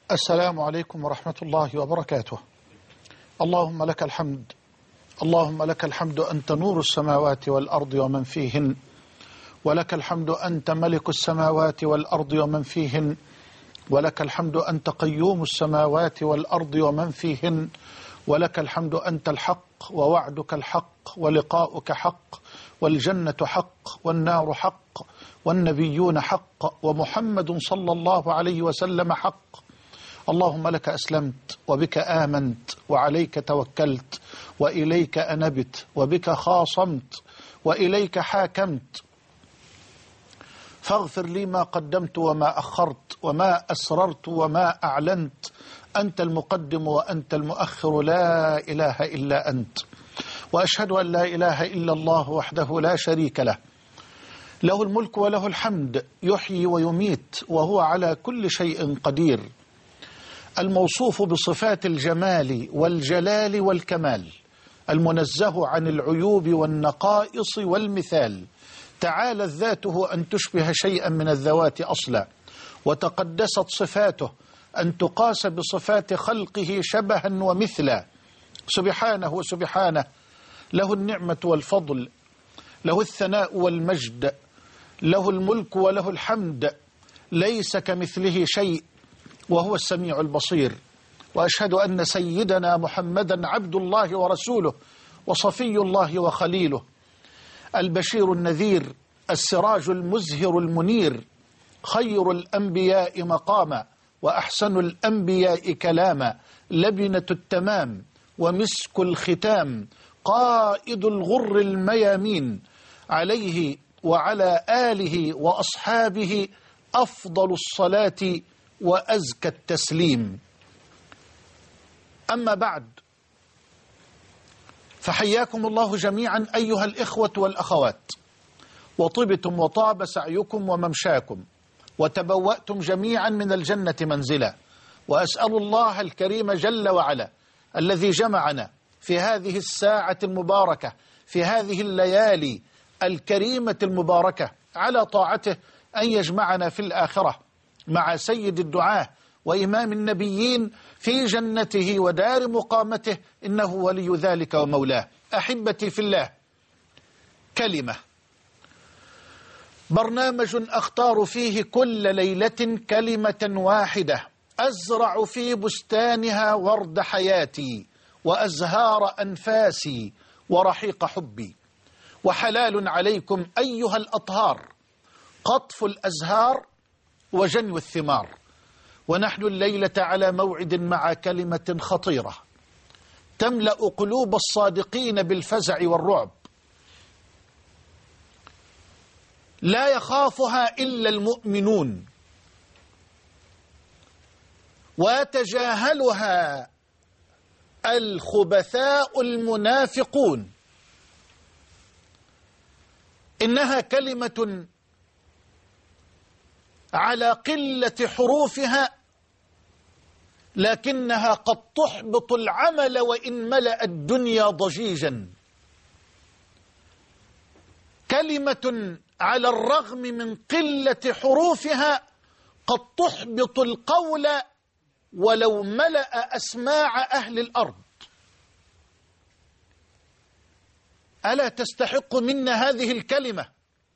السلام عليكم ورحمة الله وبركاته. اللهم لك الحمد، اللهم لك الحمد أنت نور السماوات والأرض ومن فيهن، ولك الحمد أنت ملك السماوات والأرض ومن فيهن، ولك الحمد أنت قيوم السماوات والأرض ومن فيهن، ولك الحمد أنت الحق ووعدك الحق ولقاؤك حق، والجنة حق والنار حق والنبيون حق ومحمد صلى الله عليه وسلم حق. اللهم لك أسلمت وبك آمنت وعليك توكلت وإليك أنبت وبك خاصمت وإليك حاكمت، فاغفر لي ما قدمت وما أخرت وما أسررت وما أعلنت، أنت المقدم وأنت المؤخر، لا إله إلا أنت. وأشهد أن لا إله إلا الله وحده لا شريك له، له الملك وله الحمد، يحيي ويميت وهو على كل شيء قدير، الموصوف بصفات الجمال والجلال والكمال، المنزه عن العيوب والنقائص والمثال، تعالت ذاته أن تشبه شيئا من الذوات أصلا، وتقدست صفاته أن تقاس بصفات خلقه شبها ومثلا، سبحانه سبحانه، له النعمة والفضل، له الثناء والمجد، له الملك وله الحمد، ليس كمثله شيء وهو السميع البصير. وأشهد أن سيدنا محمدا عبد الله ورسوله وصفي الله وخليله، البشير النذير، السراج المزهر المنير، خير الأنبياء مقاما وأحسن الأنبياء كلاما، لبنة التمام ومسك الختام، قائد الغر الميامين، عليه وعلى آله وأصحابه أفضل الصلاة وأزكى التسليم. أما بعد، فحياكم الله جميعا أيها الإخوة والأخوات، وطبتم وطاب سعيكم وممشاكم، وتبوأتم جميعا من الجنة منزلا، وأسأل الله الكريم جل وعلا الذي جمعنا في هذه الساعة المباركة في هذه الليالي الكريمة المباركة على طاعته أن يجمعنا في الآخرة مع سيد الدعاة وإمام النبيين في جنته ودار مقامته، إنه ولي ذلك ومولاه. أحبتي في الله، كلمة، برنامج أختار فيه كل ليلة كلمة واحدة أزرع في بستانها ورد حياتي وأزهار أنفاسي ورحيق حبي. وحلال عليكم أيها الأطهار قطف الأزهار وجنو الثمار. ونحن الليلة على موعد مع كلمة خطيرة تملأ قلوب الصادقين بالفزع والرعب، لا يخافها إلا المؤمنون، ويتجاهلها الخبثاء المنافقون. إنها كلمة على قلة حروفها لكنها قد تحبط العمل وإن ملأ الدنيا ضجيجا. كلمة على الرغم من قلة حروفها قد تحبط القول ولو ملأ أسماع أهل الأرض. ألا تستحق منا هذه الكلمة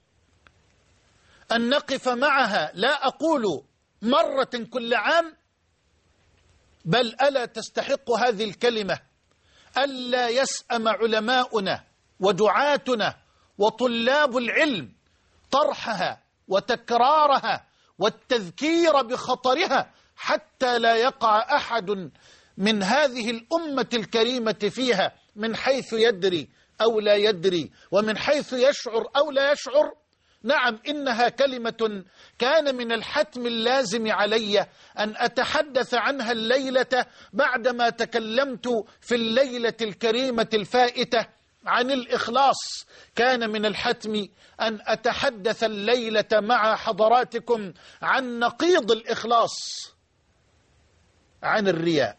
أن نقف معها، لا أقول مرة كل عام، بل ألا تستحق هذه الكلمة ألا يسأم علماؤنا ودعاتنا وطلاب العلم طرحها وتكرارها والتذكير بخطرها، حتى لا يقع أحد من هذه الأمة الكريمة فيها من حيث يدري أو لا يدري، ومن حيث يشعر أو لا يشعر. نعم، إنها كلمة كان من الحتم اللازم علي أن أتحدث عنها الليلة بعدما تكلمت في الليلة الكريمة الفائتة عن الإخلاص. كان من الحتم أن أتحدث الليلة مع حضراتكم عن نقيض الإخلاص، عن الرياء.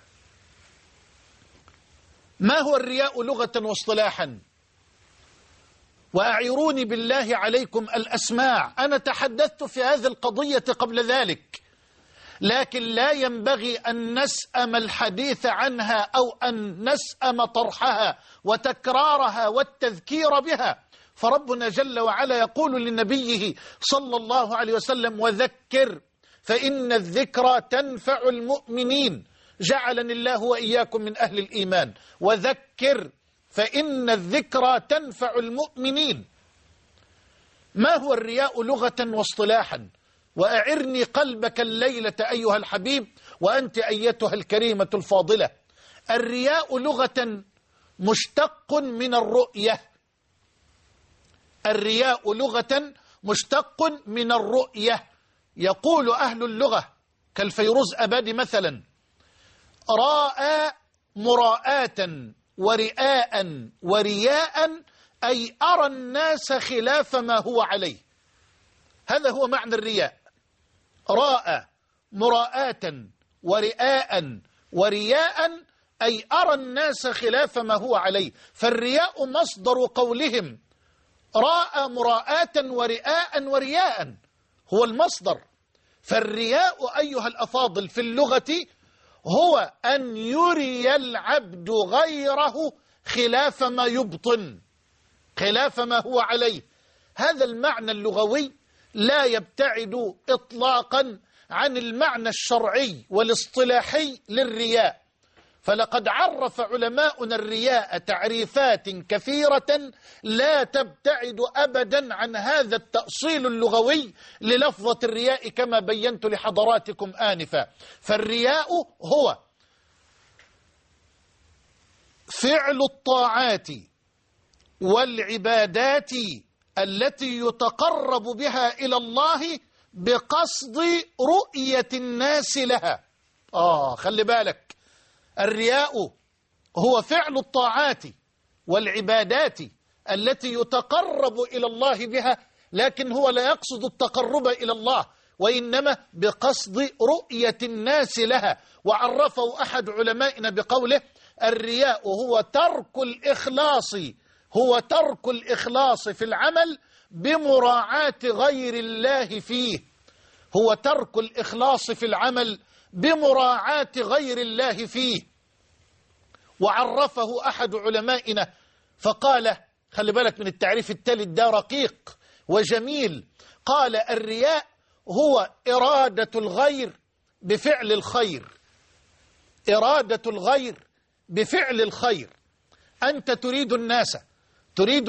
ما هو الرياء لغة واصطلاحا؟ وأعيروني بالله عليكم الأسماع، أنا تحدثت في هذه القضية قبل ذلك. لكن لا ينبغي أن نسأم الحديث عنها أو أن نسأم طرحها وتكرارها والتذكير بها. فربنا جل وعلا يقول لنبيه صلى الله عليه وسلم: وذكر فإن الذكرى تنفع المؤمنين. جعلني الله وإياكم من أهل الإيمان. وذكر فإن الذكرى تنفع المؤمنين. ما هو الرياء لغة واصطلاحا؟ وأعرني قلبك الليلة أيها الحبيب وأنت أيتها الكريمة الفاضلة. الرياء لغة مشتق من الرؤية. الرياء لغة مشتق من الرؤية. يقول أهل اللغة كالفيروز أبادي مثلا: راء مراءة ورئاء ورياء، أي أرى الناس خلاف ما هو عليه. هذا هو معنى الرياء. راء مراءة ورئاء ورياء، أي أرى الناس خلاف ما هو عليه. فالرياء مصدر قولهم راء مراءة ورئاء ورياء، هو المصدر. فالرياء أيها الأفاضل في اللغة هو أن يري العبد غيره خلاف ما يبطن، خلاف ما هو عليه. هذا المعنى اللغوي لا يبتعد إطلاقا عن المعنى الشرعي والاصطلاحي للرياء. فلقد عرف علماؤنا الرياء تعريفات كثيرة لا تبتعد أبدا عن هذا التأصيل اللغوي للفظة الرياء كما بينت لحضراتكم آنفا. فالرياء هو فعل الطاعات والعبادات التي يتقرب بها إلى الله بقصد رؤية الناس لها. خلي بالك، الرياء هو فعل الطاعات والعبادات التي يتقرب إلى الله بها، لكن هو لا يقصد التقرب إلى الله، وإنما بقصد رؤية الناس لها. وعرفه أحد علمائنا بقوله: الرياء هو ترك الإخلاص، هو ترك الإخلاص في العمل بمراعاة غير الله فيه. هو ترك الإخلاص في العمل بمراعاة غير الله فيه. وعرفه أحد علمائنا فقال، خلي بالك من التعريف التالي ده رقيق وجميل، قال: الرياء هو إرادة الغير بفعل الخير. إرادة الغير بفعل الخير. أنت تريد الناس، تريد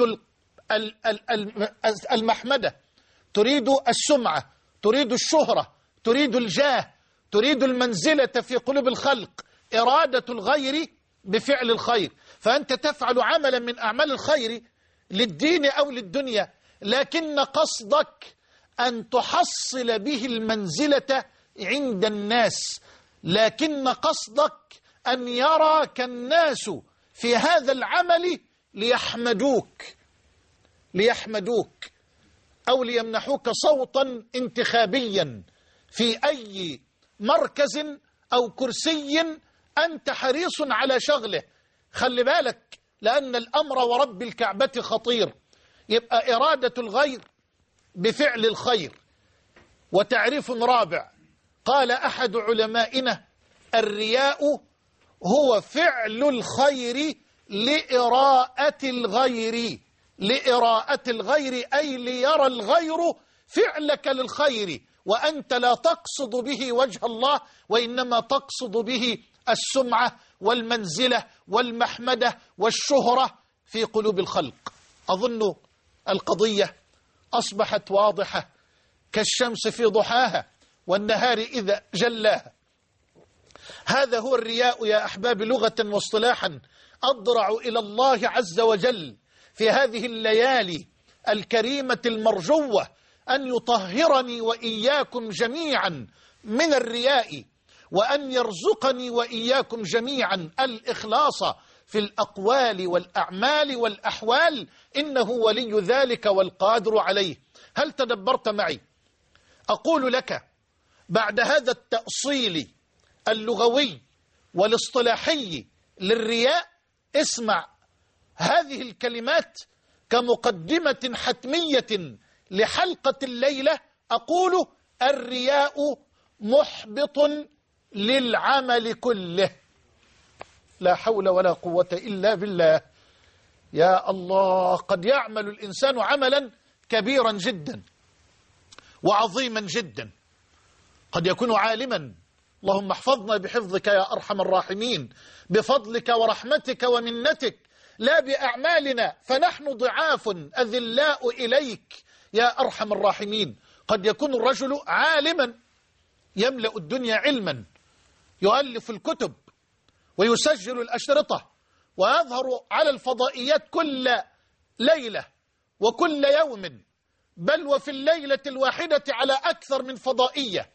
المحمدة، تريد السمعة، تريد الشهرة، تريد الجاه، تريد المنزلة في قلوب الخلق. إرادة الغير بفعل الخير. فأنت تفعل عملا من أعمال الخير للدين أو للدنيا، لكن قصدك أن تحصل به المنزلة عند الناس، لكن قصدك أن يراك الناس في هذا العمل ليحمدوك أو ليمنحوك صوتا انتخابيا في أي مركز أو كرسي أنت حريص على شغله. خلي بالك، لأن الأمر ورب الكعبة خطير. يبقى إرادة الغير بفعل الخير. وتعريف رابع قال أحد علمائنا: الرياء هو فعل الخير لإراءة الغير. لإراءة الغير أي ليرى الغير فعلك للخير، وأنت لا تقصد به وجه الله، وإنما تقصد به السمعة والمنزلة والمحمدة والشهرة في قلوب الخلق. أظن القضية أصبحت واضحة كالشمس في ضحاها والنهار إذا جلاها. هذا هو الرياء يا أحباب لغة واصطلاحا. أضرع إلى الله عز وجل في هذه الليالي الكريمة المرجوة أن يطهرني وإياكم جميعا من الرياء، وأن يرزقني وإياكم جميعا الإخلاص في الأقوال والأعمال والأحوال، إنه ولي ذلك والقادر عليه. هل تدبرت معي؟ أقول لك بعد هذا التأصيل اللغوي والاصطلاحي للرياء، اسمع هذه الكلمات كمقدمة حتمية لحلقة الليلة. أقول: الرياء محبط للعمل كله. لا حول ولا قوة إلا بالله. يا الله، قد يعمل الإنسان عملا كبيرا جدا وعظيما جدا، قد يكون عالما، اللهم احفظنا بحفظك يا أرحم الراحمين، بفضلك ورحمتك ومنتك، لا بأعمالنا فنحن ضعاف أذلاء إليك يا أرحم الراحمين. قد يكون الرجل عالما يملأ الدنيا علما، يؤلف الكتب ويسجل الأشرطة ويظهر على الفضائيات كل ليلة وكل يوم، بل وفي الليلة الواحدة على أكثر من فضائية،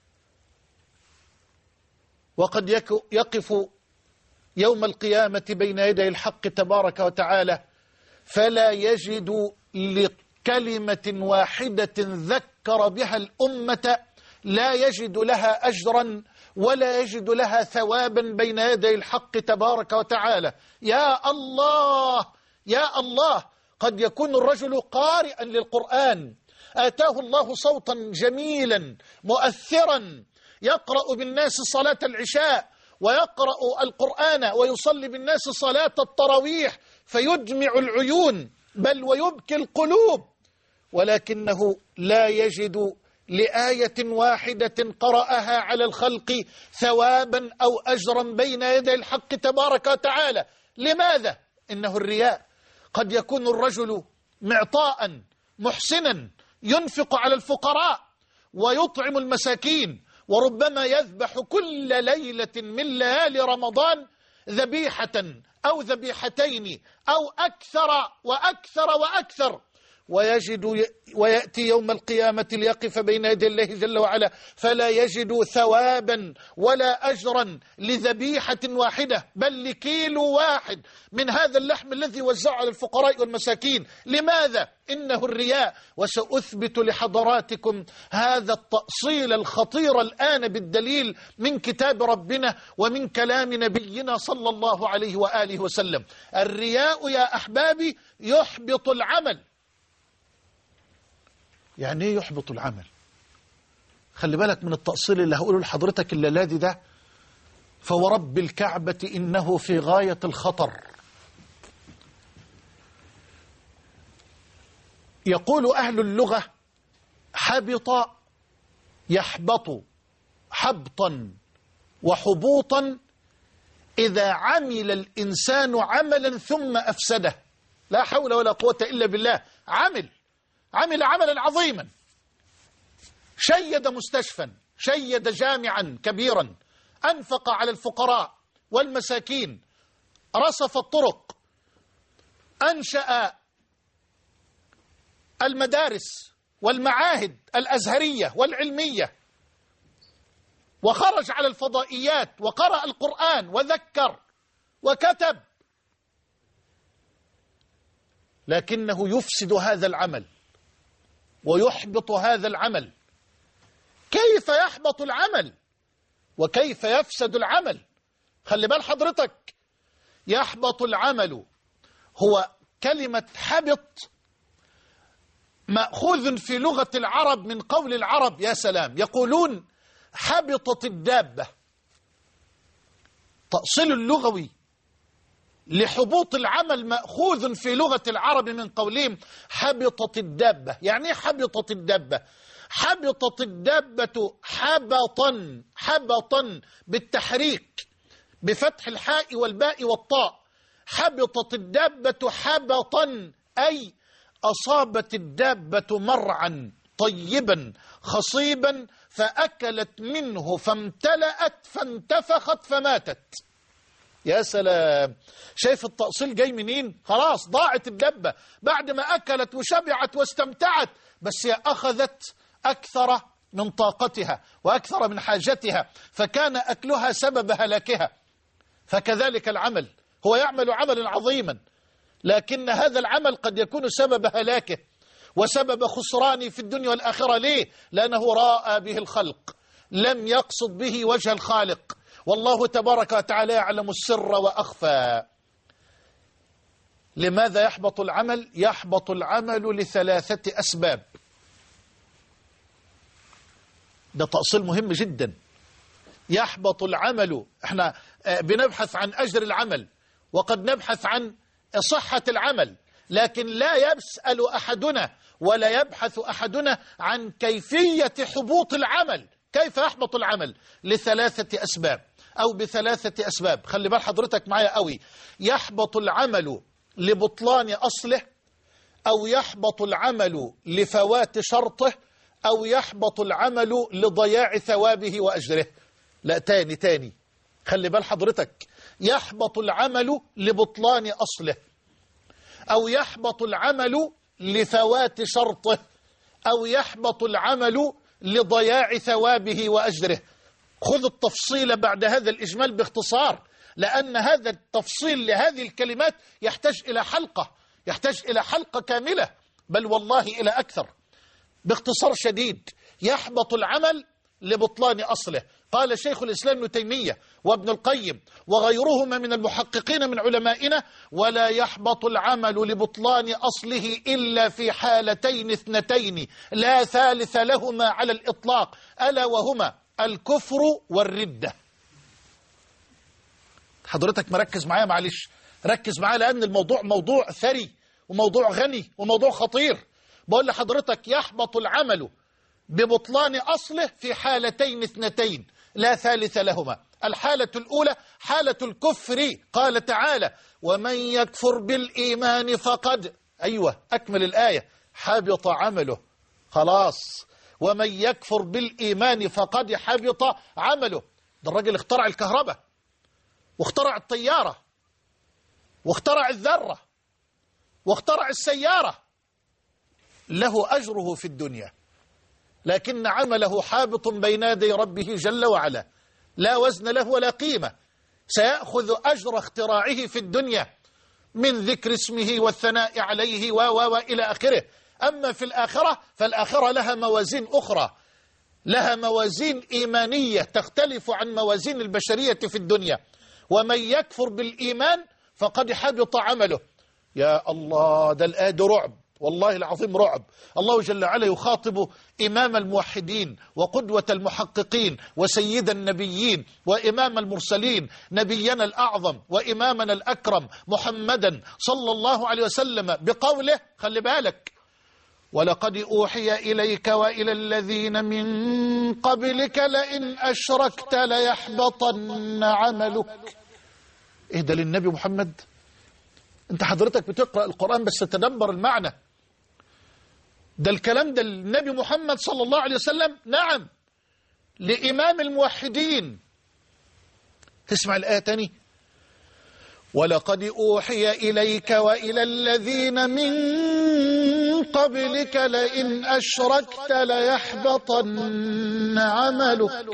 وقد يقف يوم القيامة بين يدي الحق تبارك وتعالى فلا يجد لكلمة واحدة ذكر بها الأمة، لا يجد لها أجرا ولا يجد لها ثوابا بين يدي الحق تبارك وتعالى. يا الله يا الله، قد يكون الرجل قارئا للقرآن، آتاه الله صوتا جميلا مؤثرا، يقرأ بالناس صلاة العشاء ويقرأ القرآن ويصلي بالناس صلاة التراويح فيدمع العيون بل ويبكي القلوب، ولكنه لا يجد لآية واحدة قرأها على الخلق ثوابا أو أجرا بين يدي الحق تبارك وتعالى. لماذا؟ إنه الرياء. قد يكون الرجل معطاء محسنا، ينفق على الفقراء ويطعم المساكين، وربما يذبح كل ليلة من ليالي رمضان ذبيحة أو ذبيحتين أو أكثر وأكثر وأكثر، ويأتي يوم القيامة ليقف بين يدي الله جل وعلا فلا يجد ثوابا ولا أجرا لذبيحة واحدة بل لكيلو واحد من هذا اللحم الذي وزعه على الفقراء والمساكين. لماذا؟ إنه الرياء. وسأثبت لحضراتكم هذا التأصيل الخطير الآن بالدليل من كتاب ربنا ومن كلام نبينا صلى الله عليه وآله وسلم. الرياء يا أحبابي يحبط العمل. يعني ايه يحبط العمل؟ خلي بالك من التأصيل اللي هقوله لحضرتك الليلادي ده، فورب الكعبة إنه في غاية الخطر. يقول أهل اللغة حبط يحبط حبطا وحبوطا إذا عمل الإنسان عملا ثم أفسده. لا حول ولا قوة إلا بالله. عمل عملا عظيما، شيد مستشفى، شيد جامعا كبيرا، أنفق على الفقراء والمساكين، رصف الطرق، أنشأ المدارس والمعاهد الأزهرية والعلمية، وخرج على الفضائيات وقرأ القرآن وذكر وكتب، لكنه يفسد هذا العمل ويحبط هذا العمل. كيف يحبط العمل وكيف يفسد العمل؟ خلي بال حضرتك، يحبط العمل هو كلمة حبط مأخوذ في لغة العرب من قول العرب. يا سلام، يقولون حبطت الدابة. تأصيل اللغوي لحبوط العمل مأخوذ في لغة العرب من قولهم حبطت الدابة. يعني ايه حبطت الدابة؟ حبطت الدابة حبطا بالتحريك بفتح الحاء والباء والطاء. حبطت الدابة حبطا أي أصابت الدابة مرعا طيبا خصيبا فأكلت منه فامتلأت فانتفخت فماتت. يا سلام، شايف التأصيل جاي منين؟ خلاص ضاعت الدبة بعد ما أكلت وشبعت واستمتعت، بس هي أخذت أكثر من طاقتها وأكثر من حاجتها، فكان أكلها سبب هلاكها. فكذلك العمل، هو يعمل عملا عظيما لكن هذا العمل قد يكون سبب هلاكه وسبب خسرانه في الدنيا والآخرة. ليه؟ لأنه راى به الخلق، لم يقصد به وجه الخالق، والله تبارك وتعالى يعلم السر وأخفى. لماذا يحبط العمل؟ يحبط العمل لثلاثة أسباب. ده تأصيل مهم جدا. يحبط العمل، احنا بنبحث عن أجر العمل وقد نبحث عن صحة العمل، لكن لا يسأل أحدنا ولا يبحث أحدنا عن كيفية حبوط العمل. كيف يحبط العمل؟ لثلاثة أسباب أو بثلاثة أسباب. خلي بال حضرتك معايا قوي. يحبط العمل لبطلان أصله، أو يحبط العمل لفوات شرطه، أو يحبط العمل لضياع ثوابه وأجره. لا، تاني خلي بال حضرتك. يحبط العمل لبطلان أصله، أو يحبط العمل لفوات شرطه، أو يحبط العمل لضياع ثوابه وأجره. خذ التفصيل بعد هذا الإجمال باختصار، لأن هذا التفصيل لهذه الكلمات يحتاج إلى حلقة كاملة، بل والله إلى أكثر. باختصار شديد، يحبط العمل لبطلان أصله. قال شيخ الإسلام ابن تيمية وابن القيم وغيرهما من المحققين من علمائنا: ولا يحبط العمل لبطلان أصله إلا في حالتين اثنتين لا ثالث لهما على الإطلاق، ألا وهما الكفر والردة. حضرتك مركز معايا؟ معلش ركز معايا، لأن الموضوع موضوع ثري وموضوع غني وموضوع خطير. بقول لحضرتك يحبط العمل ببطلان أصله في حالتين اثنتين لا ثالث لهما. الحالة الأولى حالة الكفر. قال تعالى: ومن يكفر بالإيمان فقد، أكمل الآية، حبط عمله. خلاص، ومن يكفر بالإيمان فقد حبط عمله. ده الراجل اخترع الكهرباء واخترع الطيارة واخترع الذرة واخترع السيارة، له أجره في الدنيا، لكن عمله حابط بين يدي ربه جل وعلا، لا وزن له ولا قيمة. سيأخذ أجر اختراعه في الدنيا من ذكر اسمه والثناء عليه وإلى آخره. أما في الآخرة فالآخرة لها موازين أخرى، لها موازين إيمانية تختلف عن موازين البشرية في الدنيا. ومن يكفر بالإيمان فقد حبط عمله. يا الله، ده الآية رعب، والله العظيم رعب. الله جل وعلا يخاطب إمام الموحدين وقدوة المحققين وسيد النبيين وإمام المرسلين، نبينا الأعظم وإمامنا الأكرم محمدا صلى الله عليه وسلم، بقوله، خلي بالك: ولقد أوحي إليك وإلى الذين من قبلك لئن أشركت ليحبطن عملك. إيه ده للنبي محمد؟ أنت حضرتك بتقرأ القرآن بس تدبر المعنى. ده الكلام ده النبي محمد صلى الله عليه وسلم، نعم، لإمام الموحدين. تسمع الآية تاني: ولقد أوحي إليك وإلى الذين من قبلك لئن أشركت ليحبطن عملك،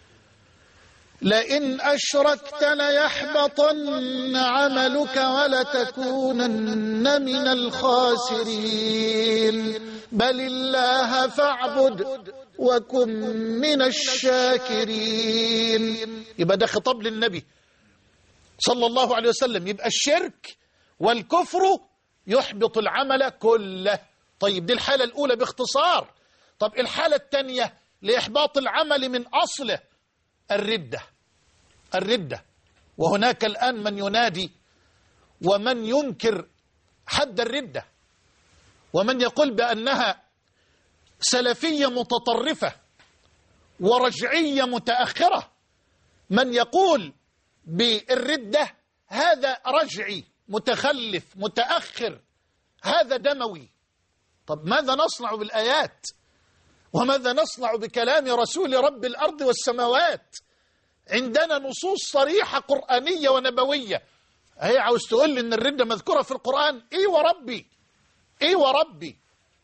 لئن أشركت ليحبطن عملك ولتكونن من الخاسرين، بل الله فاعبد وكن من الشاكرين. يبقى ده خطاب للنبي صلى الله عليه وسلم. يبقى الشرك والكفر يحبط العمل كله. طيب، دي الحالة الأولى باختصار. طب الحالة الثانية لإحباط العمل من أصله الردة. وهناك الآن من ينادي ومن ينكر حد الردة، ومن يقول بأنها سلفية متطرفة ورجعية متأخرة. من يقول بالردة هذا رجعي متخلف متأخر، هذا دموي. طب ماذا نصنع بالآيات؟ وماذا نصنع بكلام رسول رب الأرض والسماوات؟ عندنا نصوص صريحة قرآنية ونبوية. هي عاوز تقول لي إن الردة مذكورة في القرآن؟ إيه وربي.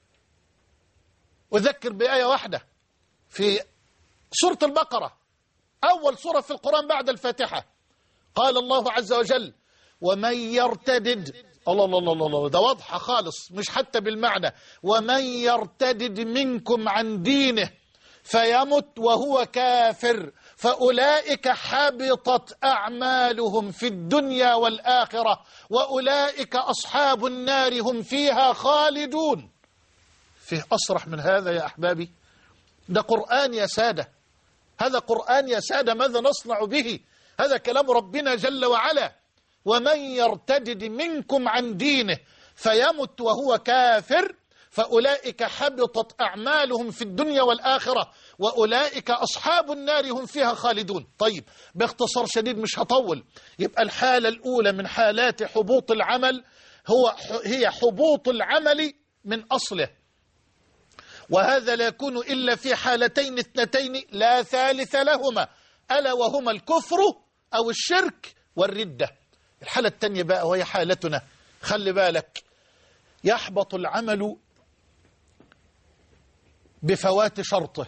أذكر بآية واحدة في سورة البقرة، أول سورة في القرآن بعد الفاتحة. قال الله عز وجل: ومن يرتدد، الله ده واضحة خالص، مش حتى بالمعنى. ومن يرتدد منكم عن دينه فيمت وهو كافر فأولئك حبطت أعمالهم في الدنيا والآخرة وأولئك أصحاب النار هم فيها خالدون. فيه أصرح من هذا يا أحبابي؟ ده قرآن يا سادة، هذا قرآن يا سادة، ماذا نصنع به؟ هذا كلام ربنا جل وعلا. ومن يرتد منكم عن دينه فيمت وهو كافر فأولئك حبطت أعمالهم في الدنيا والآخرة وأولئك أصحاب النار هم فيها خالدون. طيب باختصار شديد مش هطول، يبقى الحالة الأولى من حالات حبوط العمل هي حبوط العمل من أصله، وهذا لا يكون إلا في حالتين اثنتين لا ثالث لهما، ألا وهما الكفر أو الشرك والردة. الحالة الثانية بقى وهي حالتنا، خلي بالك، يحبط العمل بفوات شرطه،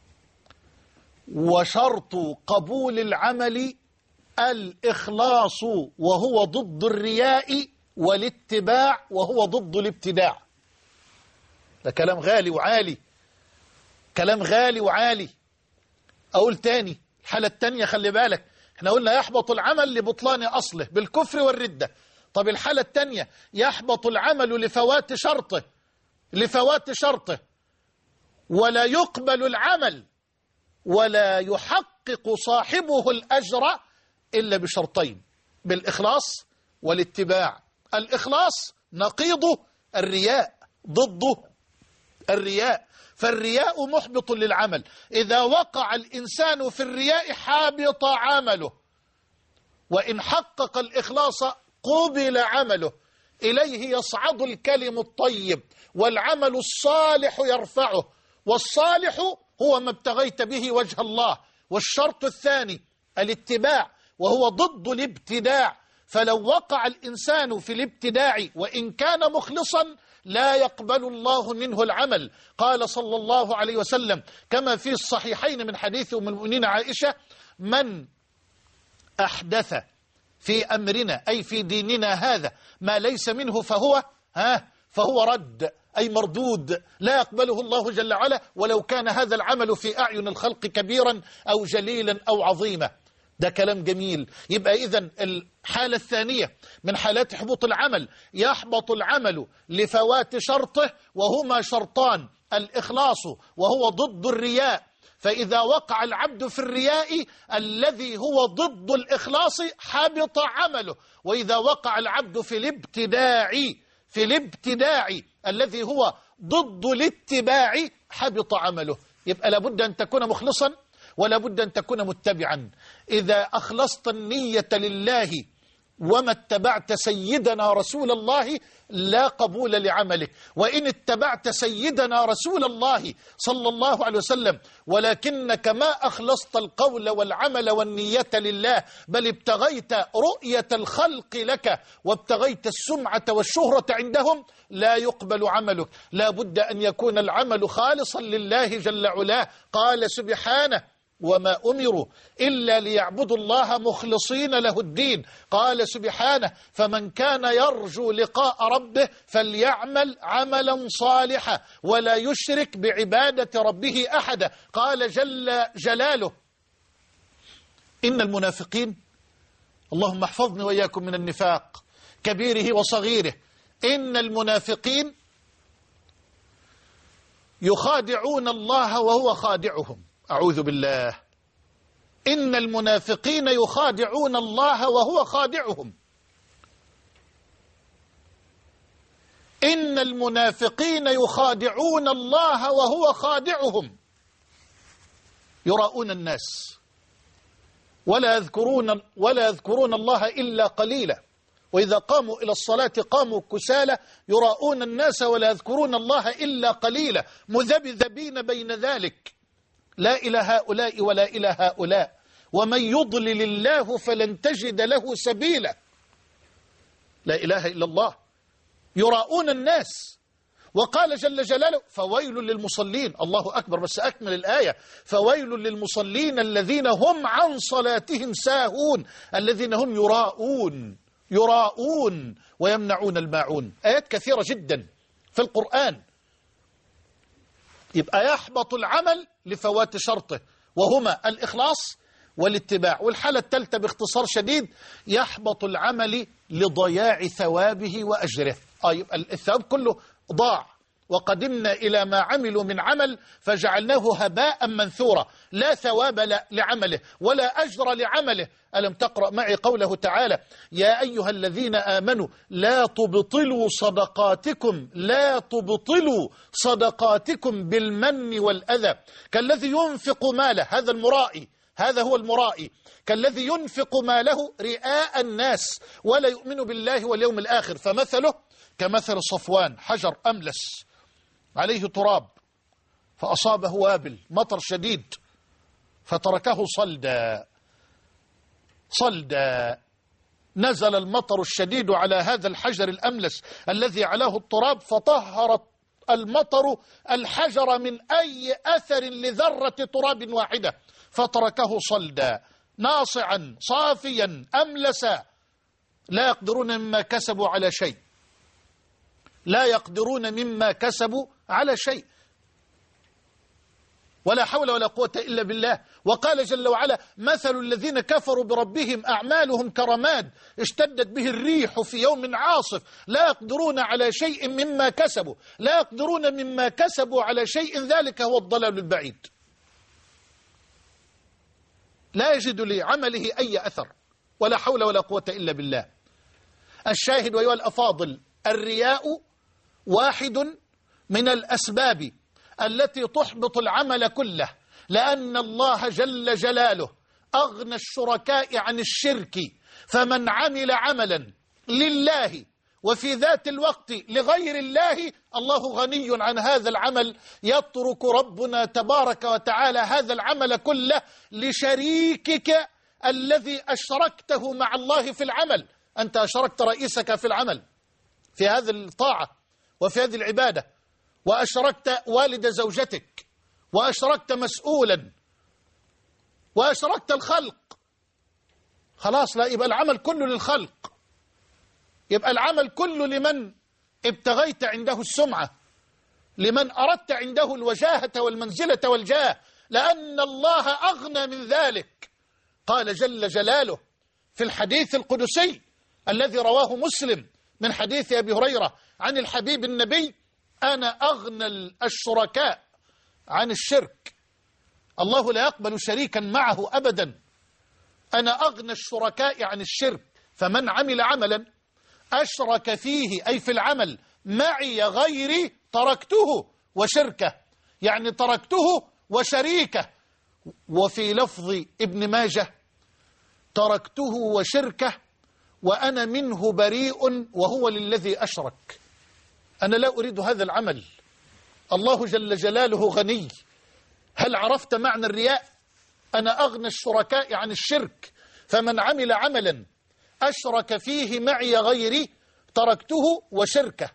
وشرط قبول العمل الإخلاص وهو ضد الرياء، والاتباع وهو ضد الابتداع. ده كلام غالي وعالي، كلام غالي وعالي. أقول تاني، الحالة التانية خلي بالك، احنا قلنا يحبط العمل لبطلان أصله بالكفر والردة. طب الحالة التانية يحبط العمل لفوات شرطه، لفوات شرطه، ولا يقبل العمل ولا يحقق صاحبه الأجر إلا بشرطين، بالإخلاص والاتباع. الإخلاص نقيضه الرياء، ضده الرياء، فالرياء محبط للعمل. إذا وقع الإنسان في الرياء حابط عمله، وإن حقق الإخلاص قبل عمله. إليه يصعد الكلم الطيب والعمل الصالح يرفعه، والصالح هو ما ابتغيت به وجه الله. والشرط الثاني الاتباع وهو ضد الابتداع، فلو وقع الإنسان في الابتداع وإن كان مخلصا لا يقبل الله منه العمل. قال صلى الله عليه وسلم كما في الصحيحين من حديث أم المؤمنين عائشة: من أحدث في أمرنا أي في ديننا هذا ما ليس منه فهو رد، أي مردود، لا يقبله الله جل وعلا ولو كان هذا العمل في أعين الخلق كبيرا أو جليلا أو عظيما. ده كلام جميل. يبقى إذن الحالة الثانية من حالات حبوط العمل يحبط العمل لفوات شرطه، وهما شرطان: الإخلاص وهو ضد الرياء، فإذا وقع العبد في الرياء الذي هو ضد الإخلاص حبط عمله، وإذا وقع العبد في الابتداع الذي هو ضد الاتباع حبط عمله. يبقى لابد أن تكون مخلصا ولا بد أن تكون متبعا. إذا أخلصت النية لله وما اتبعت سيدنا رسول الله لا قبول لعملك، وإن اتبعت سيدنا رسول الله صلى الله عليه وسلم ولكنك ما أخلصت القول والعمل والنية لله، بل ابتغيت رؤية الخلق لك وابتغيت السمعة والشهرة عندهم، لا يقبل عملك. لا بد أن يكون العمل خالصا لله جل علاه. قال سبحانه: وما أمروا إلا ليعبدوا الله مخلصين له الدين. قال سبحانه: فمن كان يرجو لقاء ربه فليعمل عملا صالحا ولا يشرك بعبادة ربه أحدا. قال جل جلاله: إن المنافقين، اللهم احفظني وإياكم من النفاق كبيره وصغيره، إن المنافقين يخادعون الله وهو خادعهم. أعوذ بالله. إن المنافقين يخادعون الله وهو خادعهم. إن المنافقين يخادعون الله وهو خادعهم، يراؤون الناس ولا يذكرون الله إلا قليلا، وإذا قاموا إلى الصلاة قاموا كسالى يراؤون الناس ولا يذكرون الله إلا قليلا، مذبذبين بين ذلك، لا إلى هؤلاء ولا إلى هؤلاء، ومن يضلل الله فلن تجد له سبيلا. لا إله إلا الله. يراؤون الناس. وقال جل جلاله: فويل للمصلين. الله أكبر، بس أكمل الآية: فويل للمصلين الذين هم عن صلاتهم ساهون، الذين هم يراؤون ويمنعون الماعون. آيات كثيرة جدا في القرآن. يبقى يحبط العمل لفوات شرطه، وهما الإخلاص والاتباع. والحالة الثالثة باختصار شديد يحبط العمل لضياع ثوابه وأجره. يبقى الثواب كله ضاع وقدمنا إلى ما عملوا من عمل فجعلناه هباء منثورا، لا ثواب لعمله ولا أجر لعمله. ألم تقرأ معي قوله تعالى: يا أيها الذين آمنوا لا تبطلوا صدقاتكم بالمن والأذى كالذي ينفق ماله، هذا المرائي، هذا هو المرائي، كالذي ينفق ماله رئاء الناس ولا يؤمن بالله واليوم الآخر، فمثله كمثل صفوان، حجر أملس عليه تراب فأصابه وابل، مطر شديد فتركه صلدا. نزل المطر الشديد على هذا الحجر الأملس الذي عليه التراب، فطهر المطر الحجر من أي أثر لذرة تراب واحدة، فتركه صلدا ناصعا صافيا أملسا. لا يقدرون مما كسبوا على شيء، لا يقدرون مما كسبوا على شيء، ولا حول ولا قوة إلا بالله. وقال جل وعلا: مثل الذين كفروا بربهم أعمالهم كرماد اشتدت به الريح في يوم عاصف لا يقدرون على شيء مما كسبوا، لا يقدرون مما كسبوا على شيء، ذلك هو الضلال البعيد. لا يجد لعمله أي أثر، ولا حول ولا قوة إلا بالله. الشاهد أيها الأفاضل، الرياء واحد من الأسباب التي تحبط العمل كله، لأن الله جل جلاله أغنى الشركاء عن الشرك، فمن عمل عملا لله وفي ذات الوقت لغير الله، الله غني عن هذا العمل، يترك ربنا تبارك وتعالى هذا العمل كله لشريكك الذي أشركته مع الله في العمل. أنت أشركت رئيسك في العمل، في هذه الطاعة وفي هذه العبادة، وأشركت والد زوجتك، وأشركت مسؤولا، وأشركت الخلق. خلاص، لا يبقى العمل كله للخلق، يبقى العمل كله لمن ابتغيت عنده السمعة، لمن أردت عنده الوجاهة والمنزلة والجاه، لأن الله أغنى من ذلك. قال جل جلاله في الحديث القدسي الذي رواه مسلم من حديث أبي هريرة عن الحبيب النبي: أنا أغنى الشركاء عن الشرك. الله لا يقبل شريكا معه أبدا. أنا أغنى الشركاء عن الشرك، فمن عمل عملا أشرك فيه، أي في العمل، معي غيري تركته وشركه، يعني تركته وشريكه. وفي لفظ ابن ماجه: تركته وشركه وأنا منه بريء وهو للذي أشرك. أنا لا أريد هذا العمل، الله جل جلاله غني. هل عرفت معنى الرياء؟ أنا أغنى الشركاء عن الشرك، فمن عمل عملا أشرك فيه معي غيري تركته وشركه.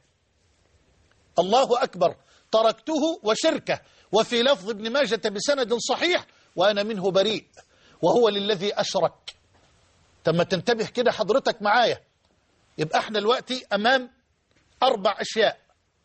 الله أكبر، تركته وشركه. وفي لفظ ابن ماجة بسند صحيح: وأنا منه بريء وهو للذي أشرك. تم تنتبه كده حضرتك معايا. يبقى احنا دلوقتي أمام 4 أشياء: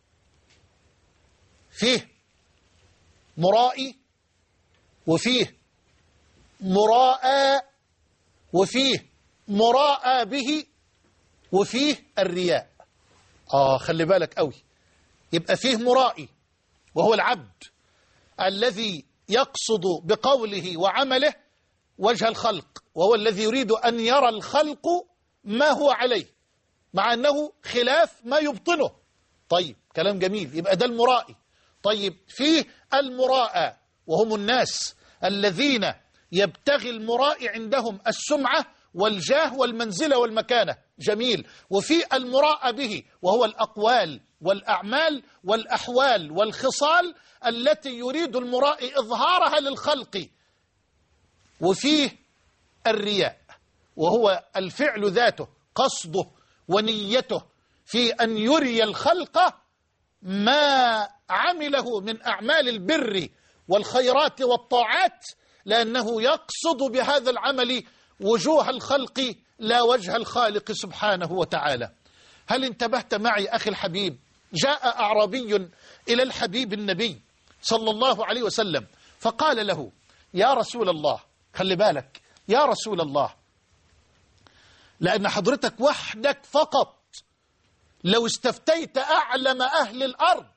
فيه مرائي، وفيه مراءى، وفيه مراءى به، وفيه الرياء. خلي بالك قوي. يبقى فيه مرائي وهو العبد الذي يقصد بقوله وعمله وجه الخلق، وهو الذي يريد أن يرى الخلق ما هو عليه مع أنه خلاف ما يبطنه. طيب، كلام جميل، يبقى ده المرائي. طيب، فيه المراءى وهم الناس الذين يبتغي المرائي عندهم السمعة والجاه والمنزلة والمكانة. جميل. وفي المراء به وهو الأقوال والأعمال والأحوال والخصال التي يريد المرائي إظهارها للخلق. وفيه الرياء وهو الفعل ذاته، قصده ونيته في أن يري الخلق ما عمله من أعمال البر والخيرات والطاعات، لأنه يقصد بهذا العمل وجوه الخلق لا وجه الخالق سبحانه وتعالى. هل انتبهت معي أخي الحبيب؟ جاء أعرابي إلى الحبيب النبي صلى الله عليه وسلم فقال له: يا رسول الله، خلي بالك، يا رسول الله، لأن حضرتك وحدك فقط لو استفتيت أعلم أهل الأرض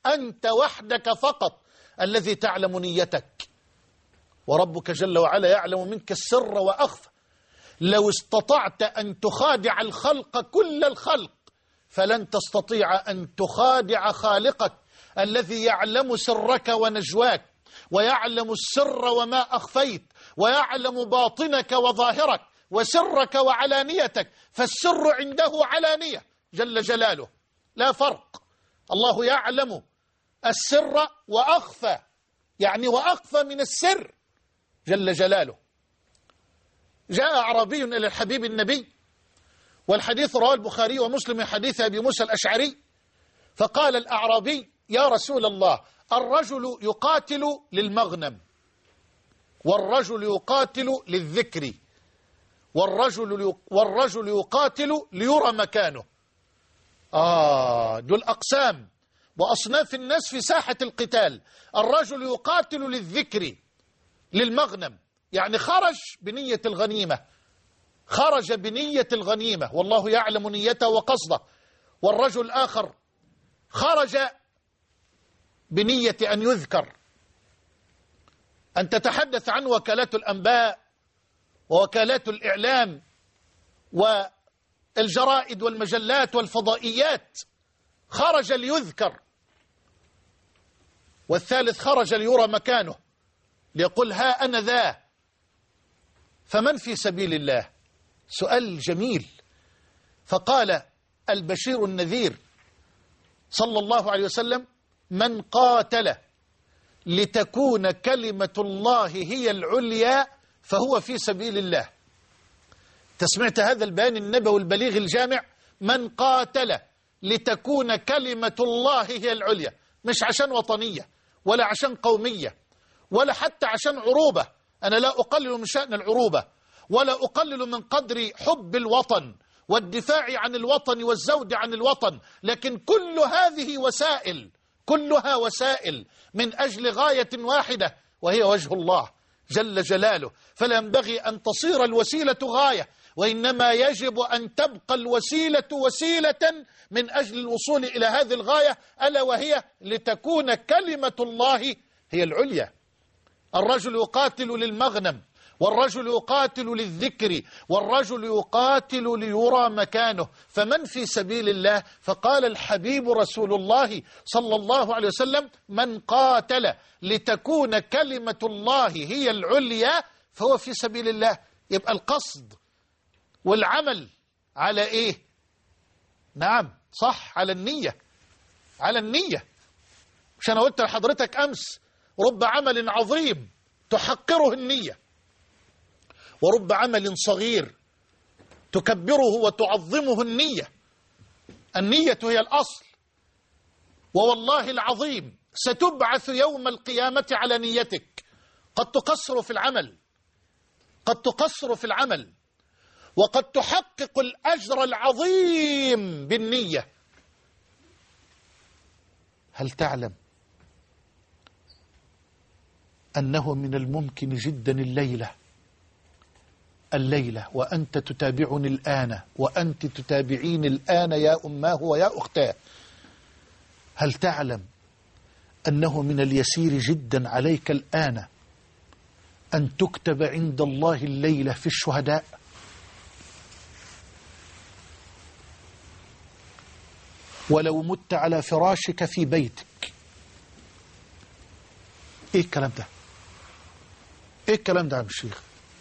أنت وحدك فقط الذي تعلم نيتك، وربك جل وعلا يعلم منك السر وأخفى. لو استطعت أن تخادع الخلق كل الخلق فلن تستطيع أن تخادع خالقك الذي يعلم سرك ونجواك، ويعلم السر وما أخفيت، ويعلم باطنك وظاهرك، وسرك وعلانيتك، فالسر عنده علانية جل جلاله، لا فرق. الله يعلم السر وأخفى، يعني وأخفى من السر جل جلاله. جاء أعرابي إلى الحبيب النبي، والحديث رواه البخاري ومسلم من حديث أبي موسى الأشعري، فقال الأعرابي: يا رسول الله، الرجل يقاتل للمغنم، والرجل يقاتل للذكر، والرجل يقاتل ليرى مكانه. دول أقسام وأصناف الناس في ساحة القتال. الرجل يقاتل للذكر للمغنم، يعني خرج بنية الغنيمة، خرج بنية الغنيمة والله يعلم نيته وقصده. والرجل الآخر خرج بنية أن يذكر، أن تتحدث عن وكالات الأنباء ووكالات الإعلام والجرائد والمجلات والفضائيات، خرج ليذكر. والثالث خرج ليرى مكانه، ليقول ها أنا ذا. فمن في سبيل الله؟ سؤال جميل. فقال البشير النذير صلى الله عليه وسلم: من قاتل لتكون كلمة الله هي العليا فهو في سبيل الله. تسمعت هذا البيان النبوي البليغ الجامع؟ من قاتل لتكون كلمة الله هي العليا، مش عشان وطنية ولا عشان قومية ولا حتى عشان عروبة. أنا لا أقلل من شأن العروبة ولا أقلل من قدر حب الوطن والدفاع عن الوطن والزود عن الوطن، لكن كل هذه وسائل، كلها وسائل من أجل غاية واحدة وهي وجه الله جل جلاله. فلا ينبغي أن تصير الوسيلة غاية، وإنما يجب أن تبقى الوسيلة وسيلة من أجل الوصول إلى هذه الغاية، ألا وهي لتكون كلمة الله هي العليا. الرجل يقاتل للمغنم، والرجل يقاتل للذكر، والرجل يقاتل ليرى مكانه. فمن في سبيل الله؟ فقال الحبيب رسول الله صلى الله عليه وسلم: من قاتل لتكون كلمة الله هي العليا فهو في سبيل الله. يبقى القصد والعمل على إيه؟ نعم صح، على النية، على النية. مش أنا قلت لحضرتك أمس: رب عمل عظيم تحقره النية، ورب عمل صغير تكبره وتعظمه النية. النية هي الأصل. ووالله العظيم ستبعث يوم القيامة على نيتك. قد تقصر في العمل، قد تقصر في العمل، وقد تحقق الأجر العظيم بالنية. هل تعلم أنه من الممكن جدا الليلة وأنت تتابعني الآن وأنت تتابعين الآن يا أماه ويا أختاه، هل تعلم أنه من اليسير جدا عليك الآن أن تكتب عند الله الليلة في الشهداء؟ ولو مت على فراشك في بيتك. إيه الكلام ده؟ إيه الكلام ده يا عم الشيخ؟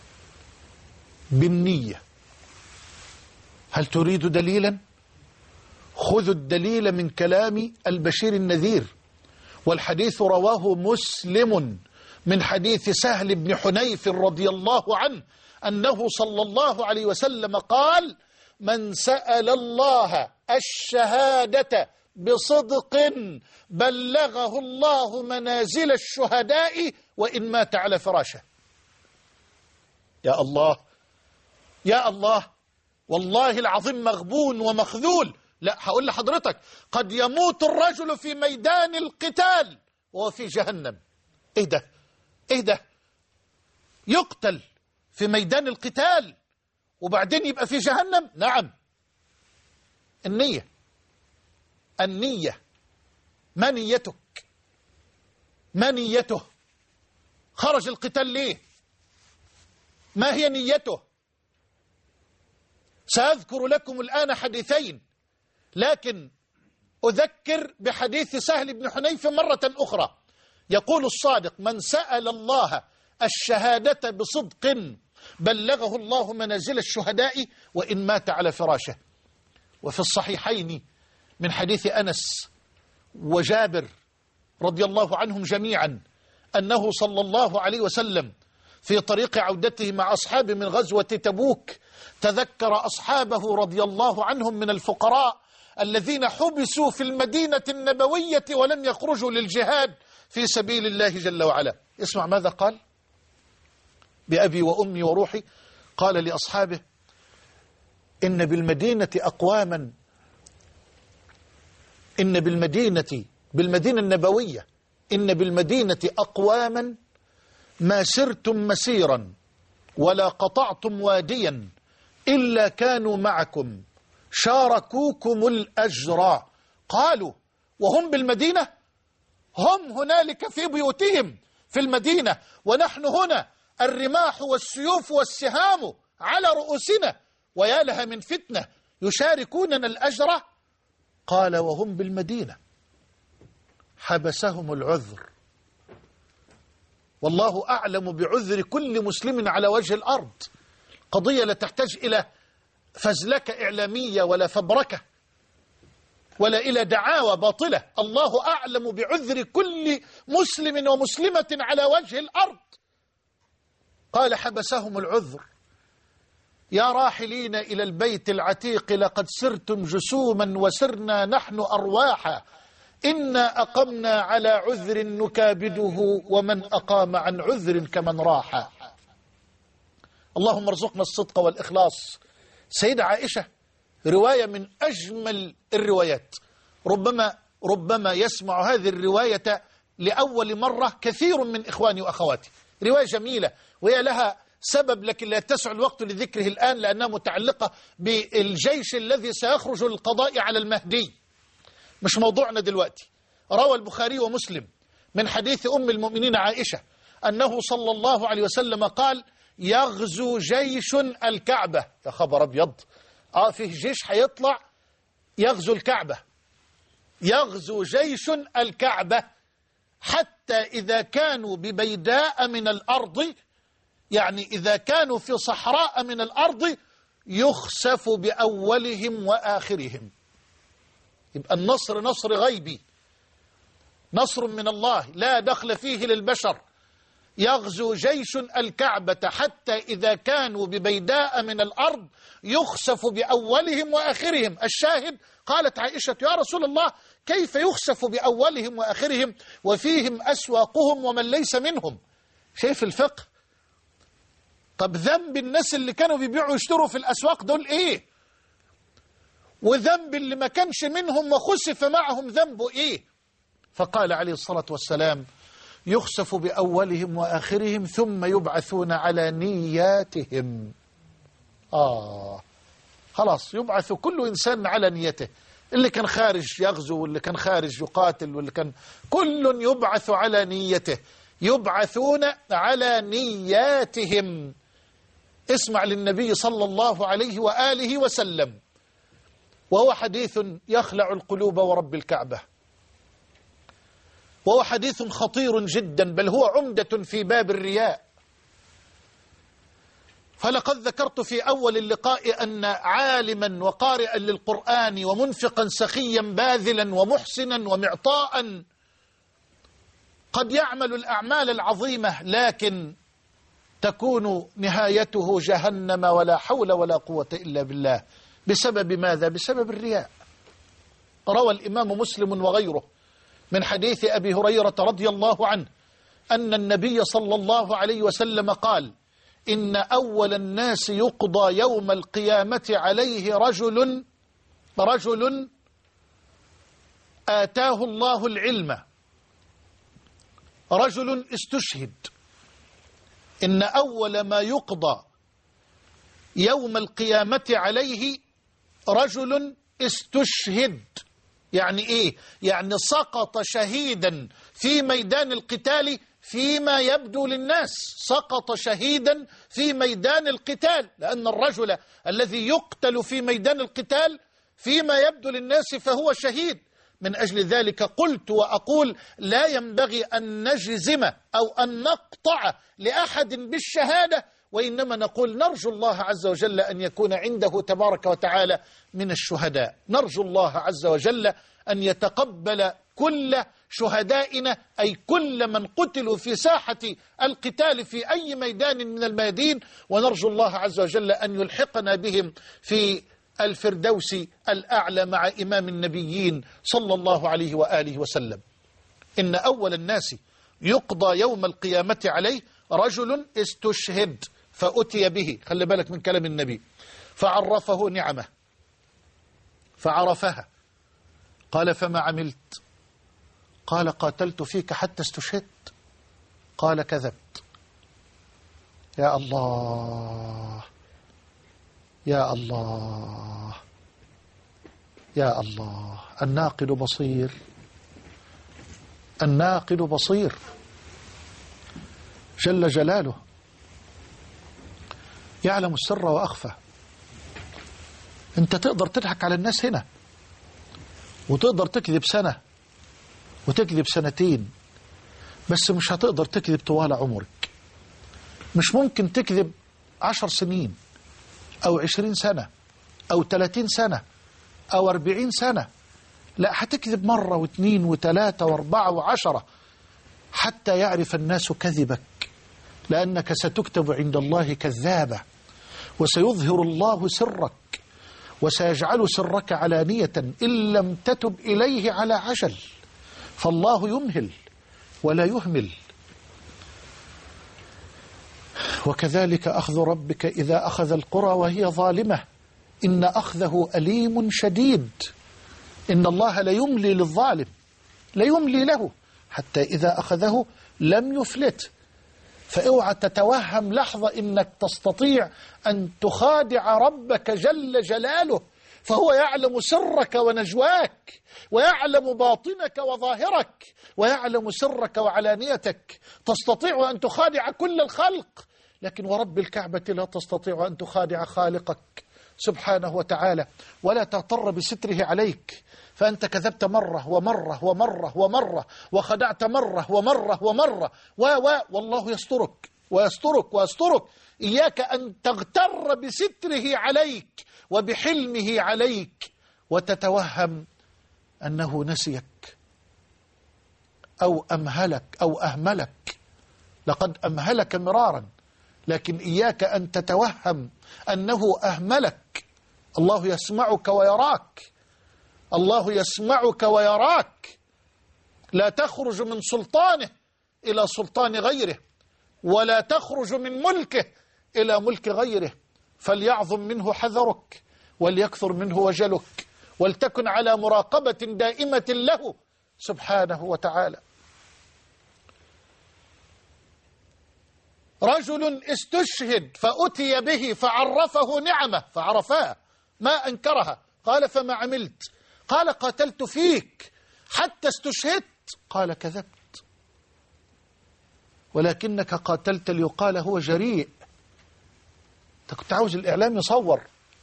بالنية. هل تريد دليلا؟ خذوا الدليل من كلام البشير النذير، والحديث رواه مسلم من حديث سهل بن حنيف رضي الله عنه أنه صلى الله عليه وسلم قال: من سأل الله الشهادة بصدق بلغه الله منازل الشهداء وإن مات على فراشه. يا الله يا الله، والله العظيم مغبون ومخذول. لا، هقول لحضرتك: قد يموت الرجل في ميدان القتال وهو في جهنم. ايه ده؟ ايه ده؟ يقتل في ميدان القتال وبعدين يبقى في جهنم؟ نعم. النية، النية ما نيتك؟ ما نيته؟ خرج القتال ليه؟ ما هي نيته؟ سأذكر لكم الآن حديثين، لكن أذكر بحديث سهل بن حنيف مرة أخرى. يقول الصادق: من سأل الله الشهادة بصدق بلغه الله منازل الشهداء وإن مات على فراشه. وفي الصحيحين من حديث أنس وجابر رضي الله عنهم جميعا أنه صلى الله عليه وسلم في طريق عودته مع أصحابه من غزوة تبوك تذكر أصحابه رضي الله عنهم من الفقراء الذين حبسوا في المدينة النبوية ولم يخرجوا للجهاد في سبيل الله جل وعلا. اسمع ماذا قال: بأبي وأمي وروحي، قال لأصحابه: إن بالمدينة أقواما، إن بالمدينة النبوية، إن بالمدينة أقواما ما سرتم مسيرا ولا قطعتم واديا إلا كانوا معكم شاركوكم الأجر. قالوا: وهم بالمدينة؟ هم هنالك في بيوتهم في المدينة، ونحن هنا الرماح والسيوف والسهام على رؤوسنا، ويا لها من فتنة يشاركوننا الأجر. قال: وهم بالمدينة حبسهم العذر، والله أعلم بعذر كل مسلم على وجه الأرض. قضية لا تحتاج إلى فزلكة إعلامية ولا فبركة ولا إلى دعاوى باطلة. الله أعلم بعذر كل مسلم ومسلمة على وجه الأرض. قال: حبسهم العذر. يا راحلين إلى البيت العتيق لقد سرتم جسوما وسرنا نحن أرواحا، إنا أقمنا على عذر نكابده ومن أقام عن عذر كمن راح. اللهم ارزقنا الصدق والإخلاص. سيدة عائشة رواية من أجمل الروايات، ربما يسمع هذه الرواية لأول مرة كثير من إخواني وأخواتي. رواية جميلة وهي لها سبب، لكن لا يتسع الوقت لذكره الآن لأنها متعلقة بالجيش الذي سيخرج للقضاء على المهدي، مش موضوعنا دلوقتي. روى البخاري ومسلم من حديث أم المؤمنين عائشة أنه صلى الله عليه وسلم قال: يغزو جيش الكعبة. يا خبر أبيض، فيه جيش هيطلع يغزو الكعبة. يغزو جيش الكعبة حتى إذا كانوا ببيداء من الأرض، يعني إذا كانوا في صحراء من الأرض، يخسف بأولهم وآخرهم. يبقى النصر نصر غيبي، نصر من الله لا دخل فيه للبشر. يغزو جيش الكعبة حتى إذا كانوا ببيداء من الأرض يخسف بأولهم وآخرهم. الشاهد: قالت عائشة: يا رسول الله، كيف يخسف بأولهم وآخرهم وفيهم أسواقهم ومن ليس منهم؟ شايف الفقه؟ طب ذنب الناس اللي كانوا بيبيعوا ويشتروا في الأسواق دول إيه؟ وذنب اللي ما كانش منهم وخسف معهم ذنبه إيه؟ فقال عليه الصلاة والسلام: يخسف بأولهم وآخرهم ثم يبعثون على نياتهم. خلاص، يبعث كل إنسان على نيته، اللي كان خارج يغزو واللي كان خارج يقاتل واللي كان، كل يبعث على نيته. يبعثون على نياتهم. اسمع للنبي صلى الله عليه وآله وسلم، وهو حديث يخلع القلوب ورب الكعبة، وهو حديث خطير جدا، بل هو عمدة في باب الرياء. فلقد ذكرت في أول اللقاء أن عالما وقارئا للقرآن ومنفقا سخيا باذلا ومحسنا ومعطاء قد يعمل الأعمال العظيمة، لكن تكون نهايته جهنم ولا حول ولا قوة إلا بالله. بسبب ماذا؟ بسبب الرياء. روى الإمام مسلم وغيره من حديث أبي هريرة رضي الله عنه أن النبي صلى الله عليه وسلم قال: إن أول الناس يقضى يوم القيامة عليه رجل آتاه الله العلم، رجل استشهد. إن أول ما يقضى يوم القيامة عليه رجل استشهد. يعني إيه؟ يعني سقط شهيدا في ميدان القتال فيما يبدو للناس، سقط شهيدا في ميدان القتال، لأن الرجل الذي يقتل في ميدان القتال فيما يبدو للناس فهو شهيد. من أجل ذلك قلت وأقول لا ينبغي أن نجزم أو أن نقطع لأحد بالشهادة، وإنما نقول نرجو الله عز وجل أن يكون عنده تبارك وتعالى من الشهداء. نرجو الله عز وجل أن يتقبل كل شهدائنا، أي كل من قتلوا في ساحة القتال في أي ميدان من الميادين، ونرجو الله عز وجل أن يلحقنا بهم في الفردوس الأعلى مع إمام النبيين صلى الله عليه وآله وسلم. إن أول الناس يقضى يوم القيامة عليه رجل استشهد فأتي به، خلي بالك من كلام النبي، فعرفه نعمه فعرفها، قال فما عملت؟ قال قاتلت فيك حتى استشهدت. قال كذبت. يا الله يا الله يا الله، الناقد بصير، الناقد بصير جل جلاله، يعلم السر وأخفى. أنت تقدر تضحك على الناس هنا، وتقدر تكذب سنة وتكذب سنتين، بس مش هتقدر تكذب طوال عمرك. مش ممكن تكذب 10 سنين أو 20 سنة أو 30 سنة أو 40 سنة، لا، هتكذب مرة واثنين وثلاثة واربعة وعشرة حتى يعرف الناس كذبك، لأنك ستكتب عند الله كذابة، وسيظهر الله سرك، وسيجعل سرك علانية إن لم تتب إليه على عجل، فالله يمهل ولا يهمل. وكذلك أخذ ربك إذا أخذ القرى وهي ظالمة إن أخذه أليم شديد. إن الله لا يملي للظالم، لا يملي له حتى إذا أخذه لم يفلت. فاوعى تتوهم لحظة إنك تستطيع أن تخادع ربك جل جلاله، فهو يعلم سرك ونجواك، ويعلم باطنك وظاهرك، ويعلم سرك وعلانيتك. تستطيع أن تخادع كل الخلق، لكن ورب الكعبة لا تستطيع أن تخادع خالقك سبحانه وتعالى، ولا تغتر بستره عليك. فأنت كذبت مرة ومرة ومرة ومرة، وخدعت مرة ومرة ومرة، والله يسترك ويسترك ويسترك. إياك أن تغتر بستره عليك وبحلمه عليك وتتوهم أنه نسيك أو أمهلك أو أهملك. لقد أمهلك مرارا، لكن إياك أن تتوهم أنه أهملك. الله يسمعك ويراك، الله يسمعك ويراك. لا تخرج من سلطانه إلى سلطان غيره، ولا تخرج من ملكه إلى ملك غيره. فليعظم منه حذرك، وليكثر منه وجلك، ولتكن على مراقبة دائمة له سبحانه وتعالى. رجل استشهد فأتي به فعرفه نعمه فعرفها ما أنكرها. قال فما عملت؟ قال قاتلت فيك حتى استشهدت. قال كذبت، ولكنك قاتلت ليقال هو جريء. انت كنت عاوز الإعلام يصور،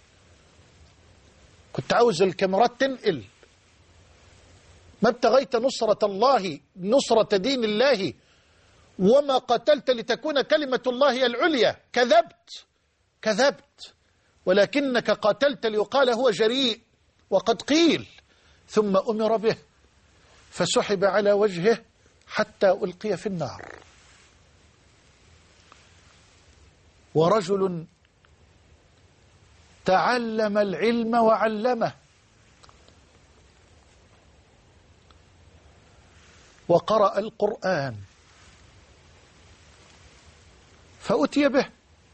كنت عاوز الكاميرات تنقل، ما ابتغيت نصرة الله، نصرة دين الله، وما قتلت لتكون كلمة الله هي العليا. كذبت كذبت، ولكنك قاتلت ليقال هو جريء، وقد قيل. ثم أمر به فسحب على وجهه حتى ألقي في النار. ورجل تعلم العلم وعلمه، وقرأ القرآن فأتي به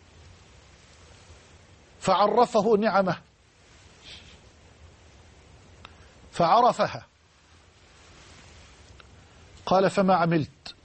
فعرفه نعمه فعرفها. قال فما عملت؟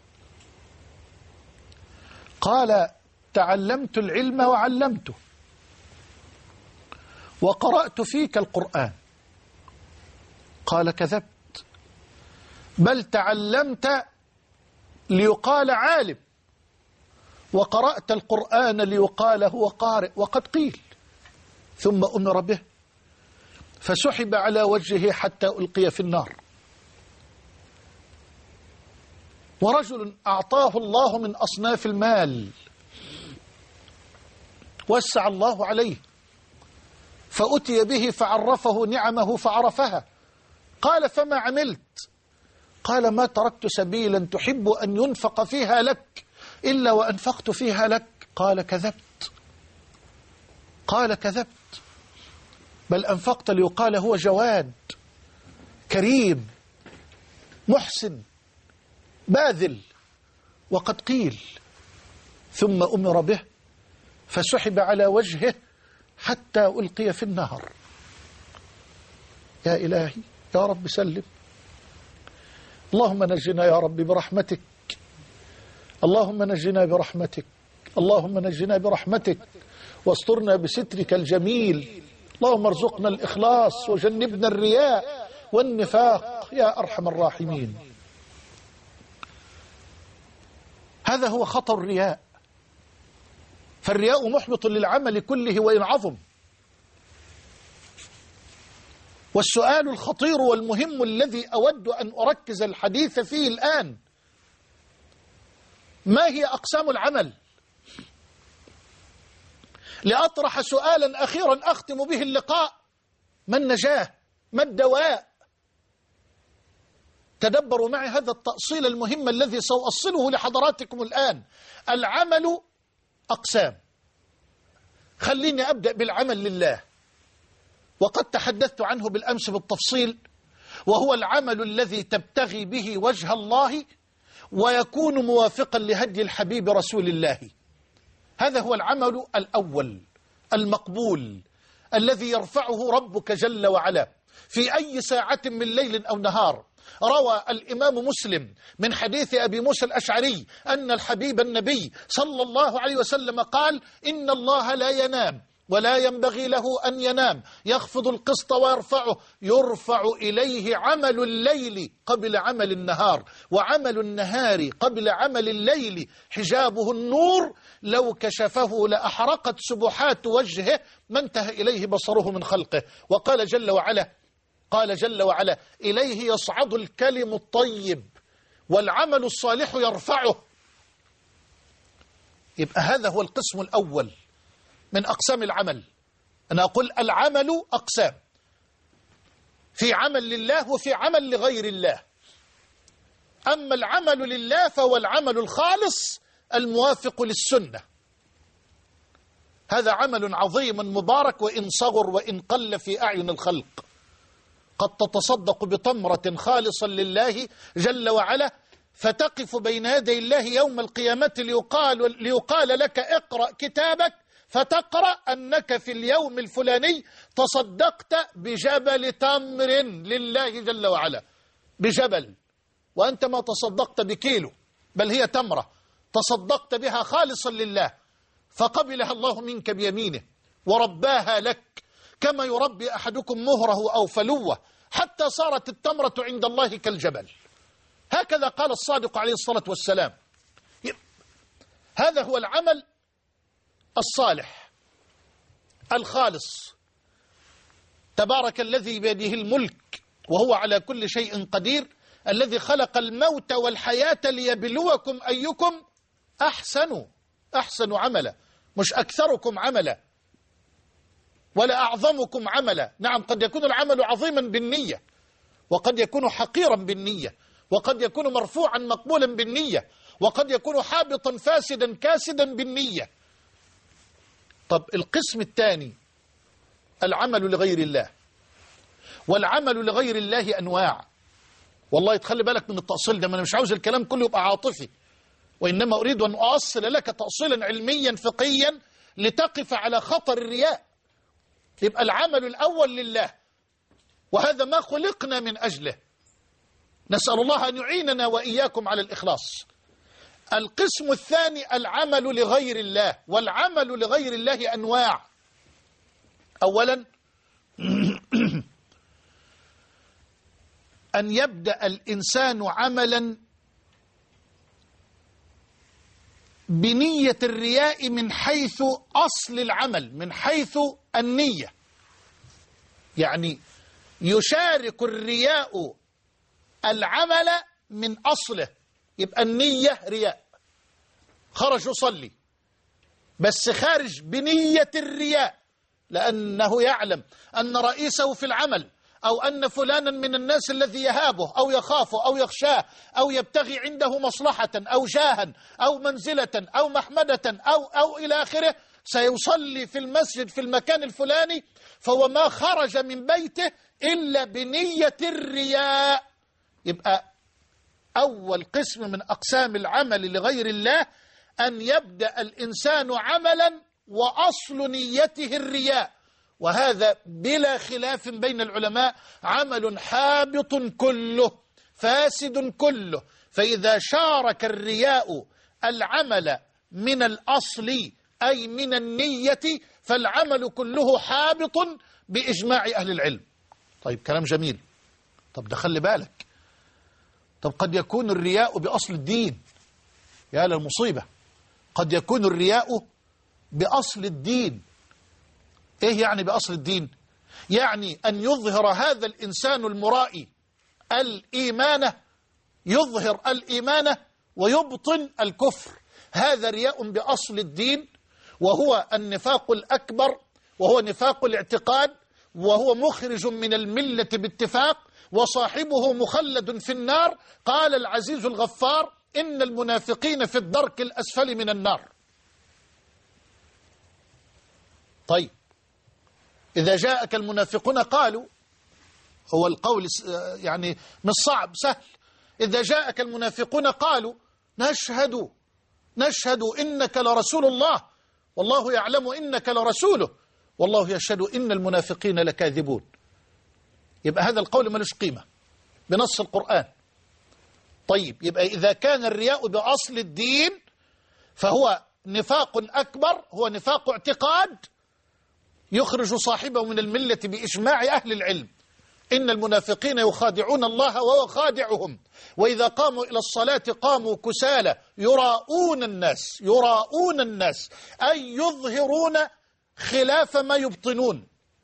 قال تعلمت العلم وعلمته، وقرأت فيك القرآن. قال كذبت، بل تعلمت ليقال عالم، وقرأت القرآن ليقال هو قارئ، وقد قيل. ثم أمر به فسحب على وجهه حتى ألقي في النار. ورجل أعطاه الله من أصناف المال، وسع الله عليه، فأتي به فعرفه نعمه فعرفها. قال فما عملت؟ قال ما تركت سبيلا تحب أن ينفق فيها لك إلا وأنفقت فيها لك. قال كذبت، قال كذبت، بل أنفقت ليقال هو جواد كريم محسن باذل، وقد قيل. ثم أمر به فسحب على وجهه حتى ألقي في النار. يا إلهي يا رب سلم. اللهم نجنا يا رب برحمتك، اللهم نجنا برحمتك، اللهم نجنا برحمتك، واسترنا بسترك الجميل. اللهم ارزقنا الإخلاص وجنبنا الرياء والنفاق يا أرحم الراحمين. هذا هو خطر الرياء، فالرياء محبط للعمل كله وإن عظم. والسؤال الخطير والمهم الذي أود أن أركز الحديث فيه الآن: ما هي أقسام العمل؟ لأطرح سؤالا أخيرا أختم به اللقاء: ما النجاة؟ ما الدواء؟ تدبروا معي هذا التأصيل المهم الذي سأؤصله لحضراتكم الآن. العمل أقسام. خليني أبدأ بالعمل لله، وقد تحدثت عنه بالأمس بالتفصيل، وهو العمل الذي تبتغي به وجه الله ويكون موافقا لهدي الحبيب رسول الله. هذا هو العمل الأول المقبول الذي يرفعه ربك جل وعلا في أي ساعة من ليل أو نهار. روى الإمام مسلم من حديث أبي موسى الأشعري أن الحبيب النبي صلى الله عليه وسلم قال: إن الله لا ينام ولا ينبغي له أن ينام، يخفض القسط ويرفعه، يرفع إليه عمل الليل قبل عمل النهار، وعمل النهار قبل عمل الليل حجابه النور، لو كشفه لأحرقت سبحات وجهه ما انتهى إليه بصره من خلقه. وقال جل وعلا، قال جل وعلا: إليه يصعد الكلم الطيب والعمل الصالح يرفعه. يبقى هذا هو القسم الأول من أقسام العمل. أنا أقول العمل أقسام: في عمل لله وفي عمل لغير الله. أما العمل لله فهو العمل الخالص الموافق للسنة. هذا عمل عظيم مبارك وإن صغر وإن قل في أعين الخلق. قد تتصدق بتمرة خالصا لله جل وعلا، فتقف بين يدي الله يوم القيامة ليقال لك: اقرأ كتابك، فتقرأ أنك في اليوم الفلاني تصدقت بجبل تمر لله جل وعلا، بجبل، وأنت ما تصدقت بكيلو، بل هي تمرة تصدقت بها خالصا لله، فقبلها الله منك بيمينه ورباها لك كما يربي أحدكم مهره أو فلوه، حتى صارت التمرة عند الله كالجبل. هكذا قال الصادق عليه الصلاة والسلام. هذا هو العمل الصالح الخالص. تبارك الذي بيده الملك وهو على كل شيء قدير، الذي خلق الموت والحياة ليبلوكم أيكم أحسن عملا، مش أكثركم عملا ولا أعظمكم عملا. نعم، قد يكون العمل عظيما بالنية، وقد يكون حقيرا بالنية، وقد يكون مرفوعا مقبولا بالنية، وقد يكون حابطا فاسدا كاسدا بالنية. طب القسم الثاني العمل لغير الله. والعمل لغير الله أنواع. والله تخلي بالك من التأصيل ده، أنا مش عاوز الكلام كله يبقى عاطفي، وإنما أريد أن أؤصل لك تأصيلا علميا فقهيا لتقف على خطر الرياء. يبقى العمل الأول لله، وهذا ما خلقنا من أجله. نسأل الله أن يعيننا وإياكم على الإخلاص. القسم الثاني العمل لغير الله. والعمل لغير الله أنواع. أولا أن يبدأ الإنسان عملا بنية الرياء من حيث أصل العمل، من حيث النية. يعني يشارك الرياء العمل من أصله، يبقى النية رياء، خرج يصلي بس خارج بنية الرياء، لأنه يعلم أن رئيسه في العمل أو أن فلانا من الناس الذي يهابه أو يخافه أو يخشاه أو يبتغي عنده مصلحة أو جاها أو منزلة أو محمدة أو إلى آخره سيصلي في المسجد في المكان الفلاني، فهو ما خرج من بيته إلا بنية الرياء. يبقى أول قسم من أقسام العمل لغير الله أن يبدأ الإنسان عملا وأصل نيته الرياء، وهذا بلا خلاف بين العلماء عمل حابط كله فاسد كله. فإذا شارك الرياء العمل من الأصل أي من النية فالعمل كله حابط بإجماع أهل العلم. طيب كلام جميل. طب ده خلي بالك، طب قد يكون الرياء بأصل الدين. يا للمصيبة، قد يكون الرياء بأصل الدين. إيه يعني بأصل الدين؟ يعني أن يظهر هذا الإنسان المرائي الإيمان، يظهر الإيمان ويبطن الكفر. هذا رياء بأصل الدين، وهو النفاق الأكبر، وهو نفاق الاعتقاد، وهو مخرج من الملة باتفاق، وصاحبه مخلد في النار. قال العزيز الغفار: إن المنافقين في الدرك الأسفل من النار. طيب إذا جاءك المنافقون قالوا، هو القول يعني مش صعب، سهل. إذا جاءك المنافقون قالوا نشهد إنك لرسول الله والله يعلم إنك لرسوله والله يشهد إن المنافقين لكاذبون. يبقى هذا القول ملوش قيمة بنص القرآن. طيب يبقى إذا كان الرياء بأصل الدين فهو نفاق أكبر، هو نفاق اعتقاد يخرج صاحبه من الملة بإجماع أهل العلم. إن المنافقين يخادعون الله وهو خادعهم، وإذا قاموا إلى الصلاة قاموا كسالى يراءون الناس أي يظهرون خلاف ما يبطنون.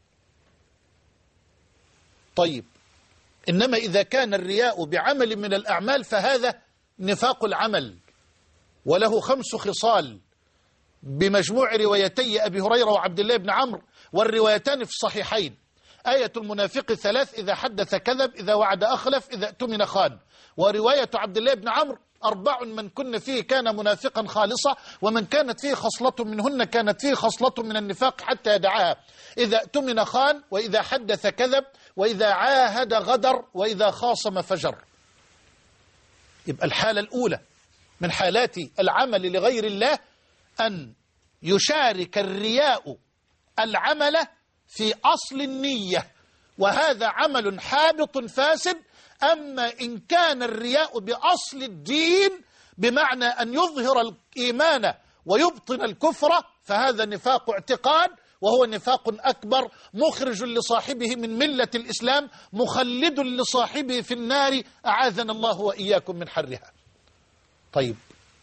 طيب إنما إذا كان الرياء بعمل من الأعمال فهذا نفاق العمل، وله 5 خصال بمجموع روايتي أبي هريرة وعبد الله بن عمرو، والروايتان في الصحيحين. آية المنافق 3: إذا حدث كذب، إذا وعد أخلف، إذا اؤتمن خان. ورواية عبد الله بن عمرو: 4 من كن فيه كان منافقا خالصا، ومن كانت فيه خصلة منهن كانت فيه خصلة من النفاق حتى يدعاها: إذا اؤتمن خان، وإذا حدث كذب، وإذا عاهد غدر، وإذا خاصم فجر. يبقى الحالة الأولى من حالات العمل لغير الله أن يشارك الرياء العمل في أصل النية، وهذا عمل حابط فاسد. أما إن كان الرياء بأصل الدين بمعنى أن يظهر الإيمان ويبطن الكفر فهذا نفاق اعتقاد، وهو نفاق أكبر مخرج لصاحبه من ملة الإسلام، مخلد لصاحبه في النار، أعاذنا الله وإياكم من حرها. طيب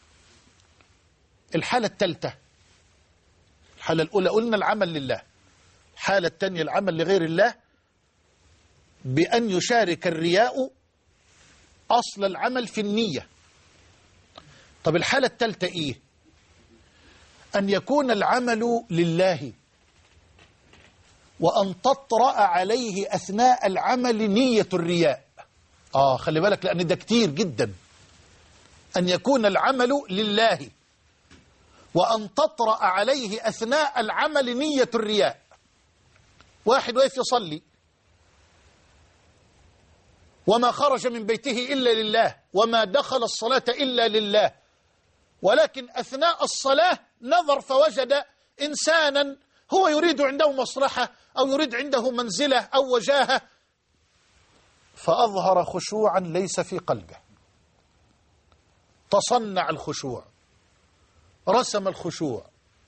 الحالة الثالثة، الحالة الأولى قلنا العمل لله، الحالة الثانية العمل لغير الله بأن يشارك الرياء أصل العمل في النية. طب الحالة الثالثة إيه؟ أن يكون العمل لله وأن تطرأ عليه أثناء العمل نية الرياء. خلي بالك لأن ده كتير جدا. أن يكون العمل لله وأن تطرأ عليه أثناء العمل نية الرياء. واحد واقف يصلي وما خرج من بيته إلا لله، وما دخل الصلاة إلا لله، ولكن أثناء الصلاة نظر فوجد إنسانا هو يريد عنده مصلحة أو يريد عنده منزلة أو وجاهة، فأظهر خشوعا ليس في قلبه، تصنع الخشوع، رسم الخشوع،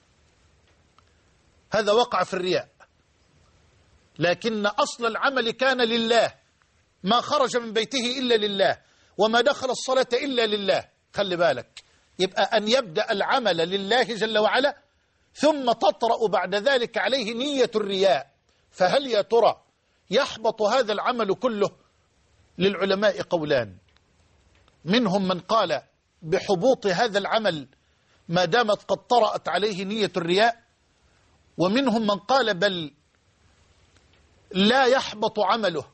هذا وقع في الرياء. لكن أصل العمل كان لله ما خرج من بيته إلا لله، وما دخل الصلاة إلا لله. خلي بالك، يبقى أن يبدأ العمل لله جل وعلا، ثم تطرأ بعد ذلك عليه نية الرياء. فهل يا ترى يحبط هذا العمل كله؟ للعلماء قولان، منهم من قال بحبوط هذا العمل ما دامت قد طرأت عليه نية الرياء، ومنهم من قال بل لا يحبط عمله،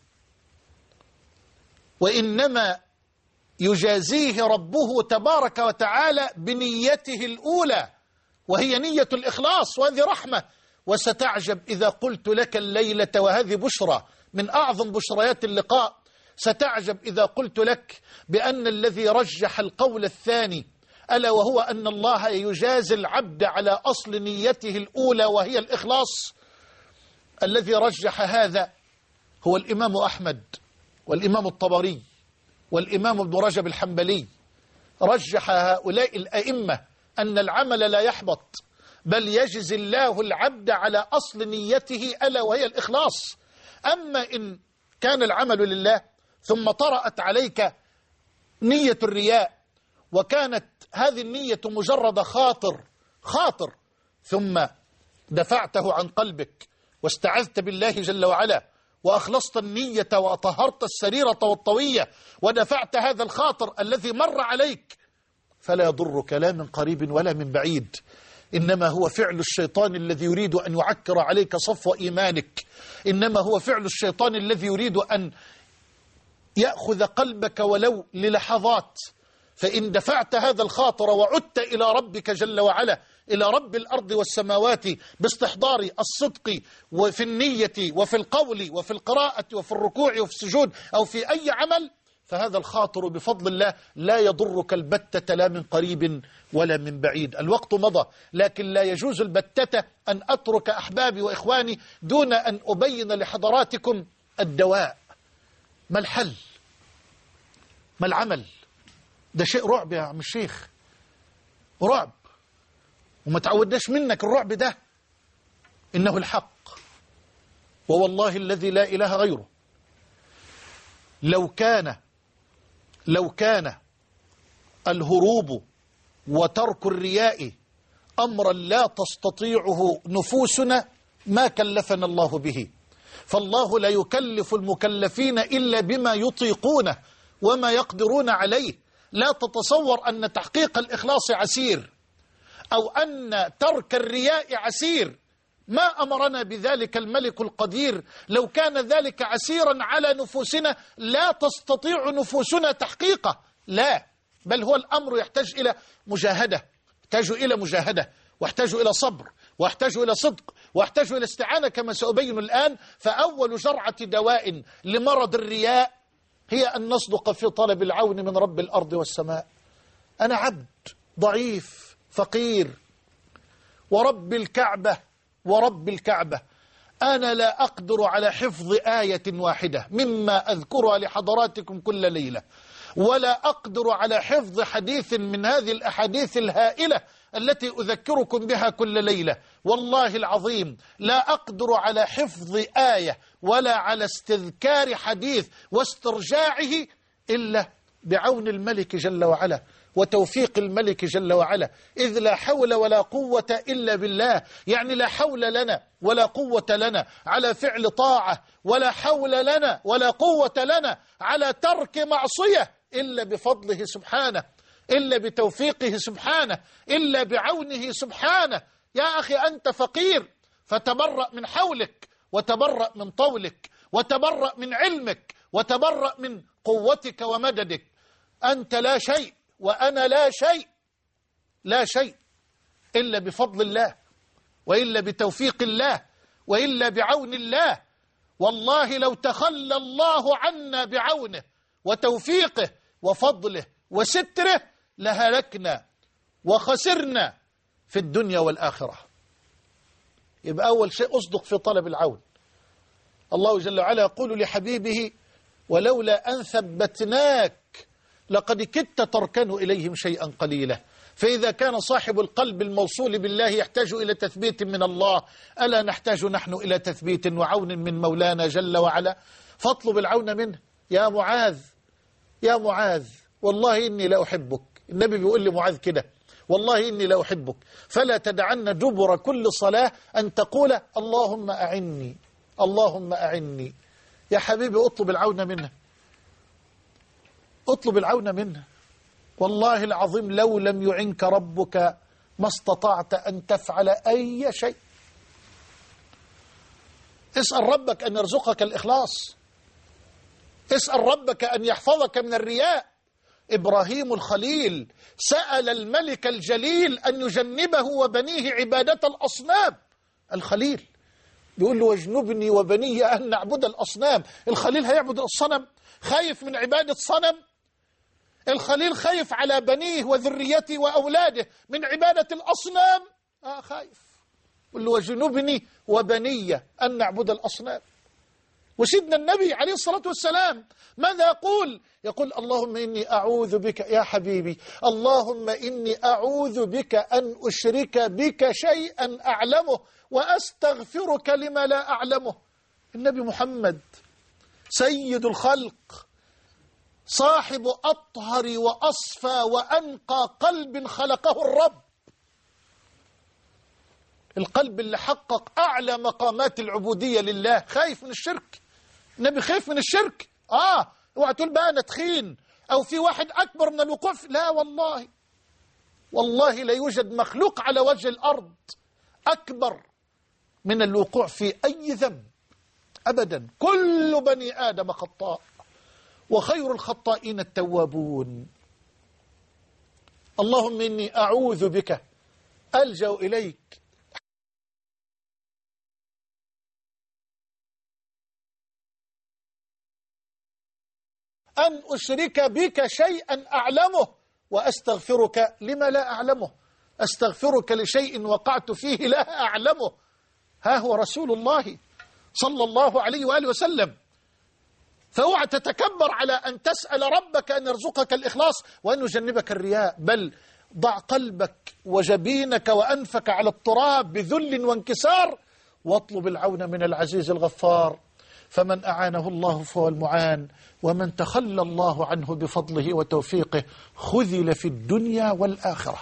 وإنما يجازيه ربه تبارك وتعالى بنيته الأولى، وهي نية الإخلاص، وهذه رحمة. وستعجب إذا قلت لك الليلة، وهذه بشرى من أعظم بشريات اللقاء، ستعجب إذا قلت لك بأن الذي رجح القول الثاني، ألا وهو أن الله يجازي العبد على أصل نيته الأولى وهي الإخلاص، الذي رجح هذا هو الإمام أحمد والإمام الطبري والإمام ابن رجب الحنبلي. رجح هؤلاء الأئمة أن العمل لا يحبط، بل يجزي الله العبد على أصل نيته ألا وهي الإخلاص. أما إن كان العمل لله ثم طرأت عليك نية الرياء، وكانت هذه النية مجرد خاطر ثم دفعته عن قلبك واستعذت بالله جل وعلا وأخلصت النية وأطهرت السريرة والطوية ودفعت هذا الخاطر الذي مر عليك، فلا يضرك لا من قريب ولا من بعيد، إنما هو فعل الشيطان الذي يريد أن يعكر عليك صفو إيمانك، إنما هو فعل الشيطان الذي يريد أن يأخذ قلبك ولو للحظات. فإن دفعت هذا الخاطر وعدت إلى ربك جل وعلا، إلى رب الأرض والسماوات، باستحضار الصدق وفي النية وفي القول وفي القراءة وفي الركوع وفي السجود أو في أي عمل، فهذا الخاطر بفضل الله لا يضرك البتة لا من قريب ولا من بعيد. الوقت مضى، لكن لا يجوز البتة أن أترك أحبابي وإخواني دون أن أبين لحضراتكم الدواء. ما الحل؟ ما العمل؟ ده شيء رعب يا عم الشيخ، رعب، وما تعودناش منك الرعب ده. إنه الحق، ووالله الذي لا إله غيره، لو كان الهروب وترك الرياء أمرا لا تستطيعه نفوسنا ما كلفنا الله به. فالله لا يكلف المكلفين إلا بما يطيقونه وما يقدرون عليه. لا تتصور أن تحقيق الإخلاص عسير أو أن ترك الرياء عسير، ما أمرنا بذلك الملك القدير. لو كان ذلك عسيرا على نفوسنا لا تستطيع نفوسنا تحقيقه، لا، بل هو الأمر يحتاج إلى مجاهدة، يحتاج إلى مجاهدة، واحتاج إلى صبر، واحتاج إلى صدق، واحتاج إلى استعانة كما سأبين الآن. فأول جرعة دواء لمرض الرياء هي أن نصدق في طلب العون من رب الأرض والسماء. أنا عبد ضعيف فقير، ورب الكعبة أنا لا أقدر على حفظ آية واحدة مما أذكرها لحضراتكم كل ليلة، ولا أقدر على حفظ حديث من هذه الأحاديث الهائلة التي أذكركم بها كل ليلة. والله العظيم لا أقدر على حفظ آية ولا على استذكار حديث واسترجاعه إلا بعون الملك جل وعلا وتوفيق الملك جل وعلا، إذ لا حول ولا قوة إلا بالله. يعني لا حول لنا ولا قوة لنا على فعل طاعة، ولا حول لنا ولا قوة لنا على ترك معصية إلا بفضله سبحانه، إلا بتوفيقه سبحانه، إلا بعونه سبحانه. يا أخي أنت فقير، فتبرأ من حولك، وتبرأ من طولك، وتبرأ من علمك، وتبرأ من قوتك ومددك. أنت لا شيء وأنا لا شيء إلا بفضل الله، وإلا بتوفيق الله، وإلا بعون الله. والله لو تخلى الله عنا بعونه وتوفيقه وفضله وستره لهلكنا وخسرنا في الدنيا والآخرة. يبقى أول شيء أصدق في طلب العون. الله جل وعلا يقول لحبيبه: ولولا أن ثبتناك لقد كدت تركن إليهم شيئا قليلا. فإذا كان صاحب القلب الموصول بالله يحتاج إلى تثبيت من الله، ألا نحتاج نحن إلى تثبيت وعون من مولانا جل وعلا؟ فاطلب العون منه. يا معاذ يا معاذ والله إني لأحبك. النبي بيقول لمعاذ كده والله إني لأحبك فلا تدعن دبر كل صلاة أن تقول اللهم أعني اللهم أعني. يا حبيبي اطلب العون منه، اطلب العون منه. والله العظيم لو لم يعنك ربك ما استطعت أن تفعل أي شيء. اسأل ربك أن يرزقك الإخلاص، اسأل ربك أن يحفظك من الرياء. إبراهيم الخليل سأل الملك الجليل أن يجنبه وبنيه عبادة الأصنام. الخليل بيقول له واجنبني وبني أن نعبد الأصنام. الخليل هيعبد الصنم؟ خايف من عبادة صنم؟ الخليل خايف على بنيه وذريته وأولاده من عبادة الأصنام؟ خايف. يقول له واجنبني وبني أن نعبد الأصنام. وسيدنا النبي عليه الصلاة والسلام ماذا يقول؟ يقول اللهم إني أعوذ بك يا حبيبي، اللهم إني أعوذ بك أن أشرك بك شيئا أعلمه وأستغفرك لما لا أعلمه. النبي محمد سيد الخلق صاحب أطهر وأصفى وأنقى قلب خلقه الرب، القلب اللي حقق أعلى مقامات العبودية لله، خايف من الشرك. النبي خايف من الشرك. اوعى تقول بقى أنا تخين أو في واحد أكبر من الوقوع. لا والله، والله لا يوجد مخلوق على وجه الأرض أكبر من الوقوع في أي ذنب أبدا. كل بني آدم خطاء وخير الخطائين التوابون. اللهم إني أعوذ بك، ألجأ إليك أن أشرك بك شيئا أعلمه وأستغفرك لما لا أعلمه. أستغفرك لشيء وقعت فيه لا أعلمه. ها هو رسول الله صلى الله عليه وآله وسلم. فاوعى تتكبر على أن تسأل ربك أن يرزقك الإخلاص وأن يجنبك الرياء، بل ضع قلبك وجبينك وأنفك على التراب بذل وانكسار واطلب العون من العزيز الغفار. فمن أعانه الله فهو المعان، ومن تخلى الله عنه بفضله وتوفيقه خذل في الدنيا والآخرة.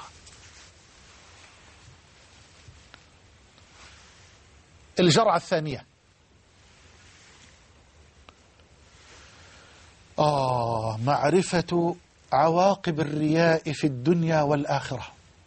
الجرعة الثانية معرفة عواقب الرياء في الدنيا والآخرة.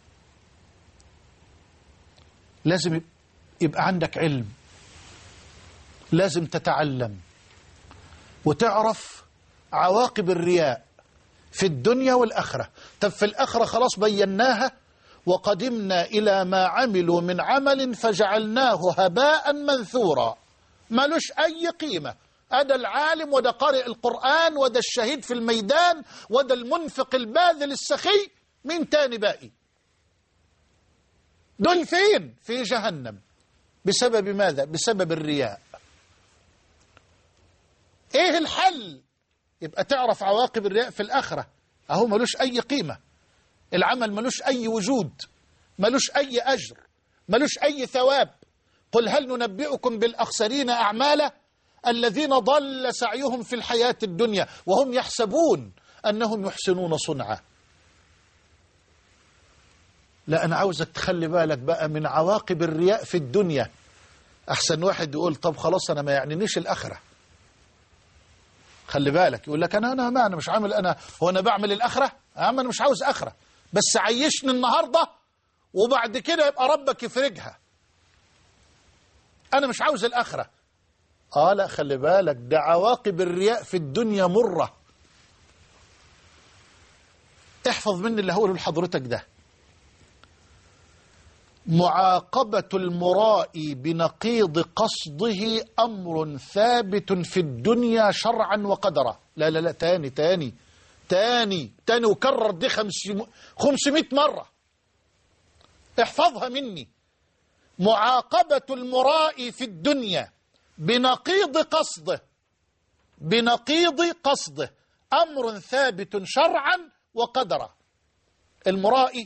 لازم يبقى عندك علم، لازم تتعلم وتعرف عواقب الرياء في الدنيا والآخرة. طب في الآخرة خلاص بيناها، وقدمنا إلى ما عملوا من عمل فجعلناه هباء منثورا، مالوش أي قيمة. هذا العالم وده قارئ القرآن وده الشهيد في الميدان وده المنفق الباذل السخي، مين تاني باقي؟ دول فين؟ في جهنم. بسبب ماذا؟ بسبب الرياء. ايه الحل؟ يبقى تعرف عواقب الرياء في الآخرة. اهو ملوش أي قيمة، العمل ملوش أي وجود، ملوش أي أجر، ملوش أي ثواب. قل هل ننبئكم بالأخسرين أعمالا الذين ضل سعيهم في الحياة الدنيا وهم يحسبون أنهم يحسنون صنعا. لا، أنا عاوزك تخلي بالك بقى من عواقب الرياء في الدنيا. أحسن واحد يقول طب خلاص أنا ما يعنينيش الآخرة. خلي بالك، يقول لك أنا مش عامل، هو أنا بعمل الآخرة؟ أنا مش عاوز آخرة، بس عيشني النهاردة وبعد كده يبقى ربك يفرجها. أنا مش عاوز الآخرة. لا، خلي بالك، ده عواقب الرياء في الدنيا مرة. احفظ مني اللي هقوله لحضرتك ده. معاقبة المرائي بنقيض قصده أمر ثابت في الدنيا شرعا وقدرا. لا تاني وكرر دي 500 مرة. احفظها مني. معاقبة المرائي في الدنيا بنقيض قصده أمر ثابت شرعا وقدرا. المرائي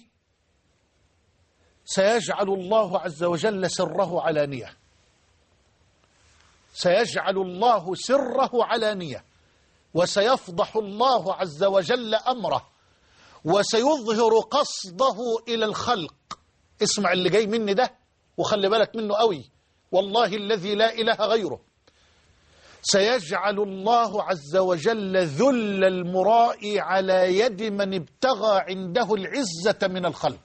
سيجعل الله عز وجل سره علانية، سيجعل الله سره علانية. وسيفضح الله عز وجل أمره وسيظهر قصده إلى الخلق. اسمع اللي جاي مني ده وخلي بالك منه قوي، والله الذي لا إله غيره. سيجعل الله عز وجل ذل المرائي على يد من ابتغى عنده العزة من الخلق.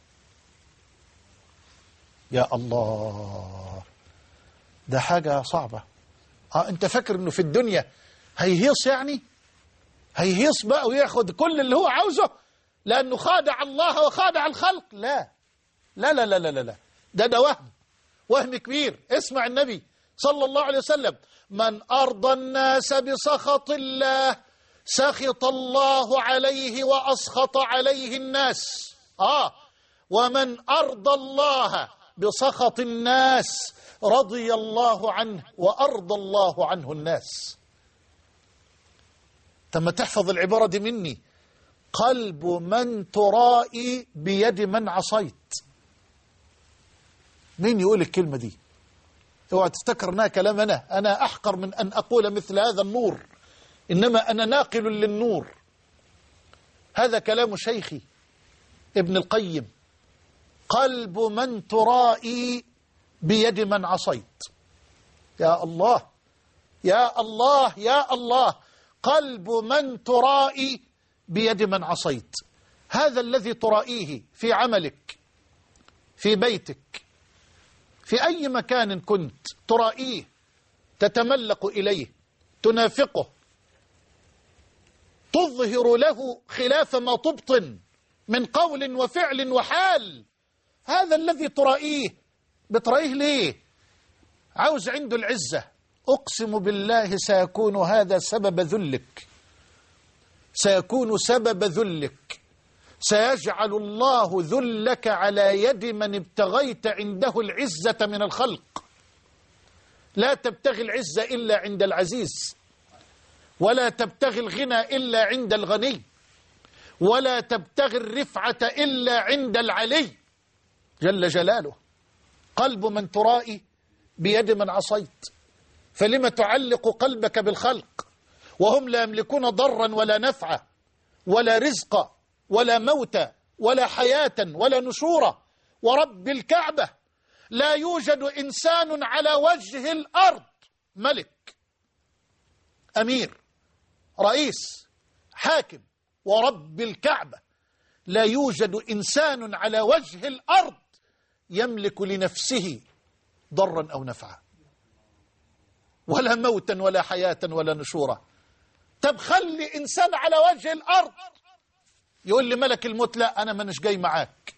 يا الله، ده حاجة صعبة. انت فاكر انه في الدنيا هيهيص؟ يعني هيهيص بقى وياخد كل اللي هو عاوزه لأنه خادع الله وخادع الخلق؟ لا لا لا لا لا لا، ده وهم كبير. اسمع النبي صلى الله عليه وسلم: من أرضى الناس بسخط الله سخط الله عليه وأسخط عليه الناس. ومن أرضى الله بسخط الناس رضي الله عنه وأرضى الله عنه الناس. تم تحفظ العبارة دي مني: قلب من ترائي بيد من عصيت. مين يقول الكلمة دي؟ اوعى تفتكر انها كلام أنا أحقر من أن أقول مثل هذا النور، إنما أنا ناقل للنور. هذا كلام شيخي ابن القيم: قلب من ترائي بيد من عصيت. يا الله يا الله يا الله، قلب من ترائي بيد من عصيت. هذا الذي ترائيه في عملك، في بيتك، في أي مكان كنت ترائيه، تتملق إليه، تنافقه، تظهر له خلاف ما تبطن من قول وفعل وحال. هذا الذي ترائيه، بترائيه ليه؟ عاوز عنده العزة. أقسم بالله سيكون هذا سبب ذلك، سيكون سبب ذلك. سيجعل الله ذلك على يد من ابتغيت عنده العزة من الخلق. لا تبتغي العزة إلا عند العزيز، ولا تبتغي الغنى إلا عند الغني، ولا تبتغي الرفعة إلا عند العلي جل جلاله. قلب من ترائي بيد من عصيت. فلم تعلق قلبك بالخلق وهم لا يملكون ضرا ولا نفعا ولا رزقا ولا موتا ولا حياة ولا نشورا؟ ورب الكعبة لا يوجد إنسان على وجه الأرض، ملك، أمير، رئيس، حاكم، ورب الكعبة لا يوجد إنسان على وجه الأرض يملك لنفسه ضرا أو نفعا ولا موتا ولا حياة ولا نشورا. طب خلي إنسان على وجه الأرض يقول لي ملك الموت: لا، أنا مش جاي معاك،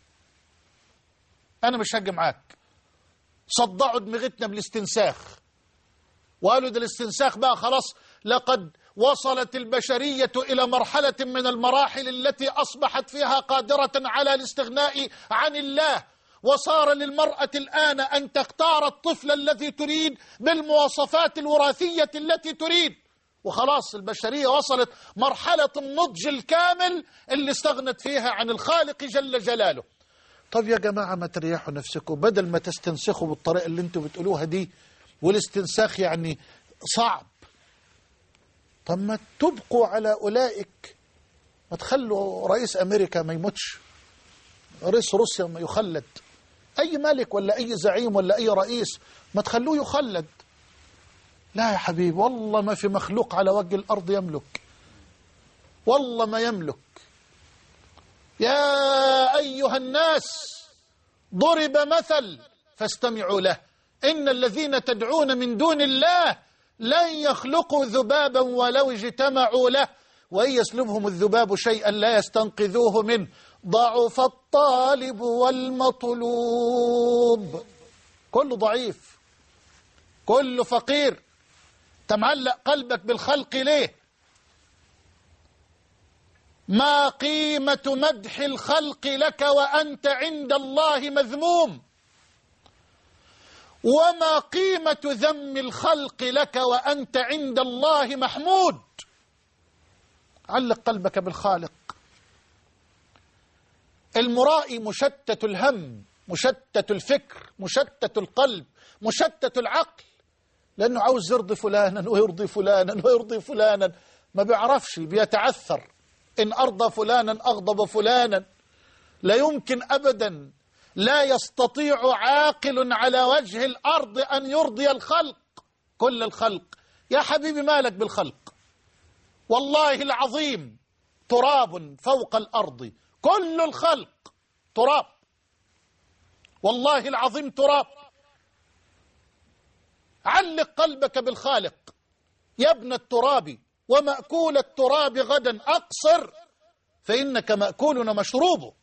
أنا مش هاجي معاك. صدعوا دماغتنا بالاستنساخ وقالوا ده الاستنساخ بقى خلاص، لقد وصلت البشرية إلى مرحلة من المراحل التي أصبحت فيها قادرة على الاستغناء عن الله، وصار للمرأة الآن أن تختار الطفل الذي تريد بالمواصفات الوراثية التي تريد. وخلاص البشرية وصلت مرحلة النضج الكامل اللي استغنت فيها عن الخالق جل جلاله. طب يا جماعة ما تريحوا نفسكم، بدل ما تستنسخوا بالطريقة اللي انتوا بتقولوها دي، والاستنساخ يعني صعب. طب ما تبقوا على أولئك، ما تخلوا رئيس أمريكا ما يموتش، رئيس روسيا ما يخلد، أي ملك ولا أي زعيم ولا أي رئيس ما تخلوه يخلد. لا يا حبيب، والله ما في مخلوق على وجه الأرض يملك، والله ما يملك. يا أيها الناس ضرب مثل فاستمعوا له، إن الذين تدعون من دون الله لن يخلقوا ذبابا ولو اجتمعوا له، وإن يسلبهم الذباب شيئا لا يستنقذوه منه، ضعف الطالب والمطلوب. كله ضعيف، كله فقير. تمعلق قلبك بالخلق ليه؟ ما قيمة مدح الخلق لك وأنت عند الله مذموم؟ وما قيمة ذم الخلق لك وأنت عند الله محمود؟ علق قلبك بالخالق. المرائي مشتت الهم، مشتت الفكر، مشتت القلب، مشتت العقل، لأنه عاوز يرضي فلانا ويرضي فلانا ويرضي فلانا. ما بيعرفش، بيتعثر. إن أرضى فلانا أغضب فلانا. لا يمكن أبدا، لا يستطيع عاقل على وجه الأرض أن يرضي الخلق، كل الخلق. يا حبيبي مالك بالخلق؟ والله العظيم تراب فوق الأرض، كل الخلق تراب، والله العظيم تراب. علق قلبك بالخالق يا ابن التراب، ومأكول التراب غدا أقصر، فإنك مأكول ومشروب.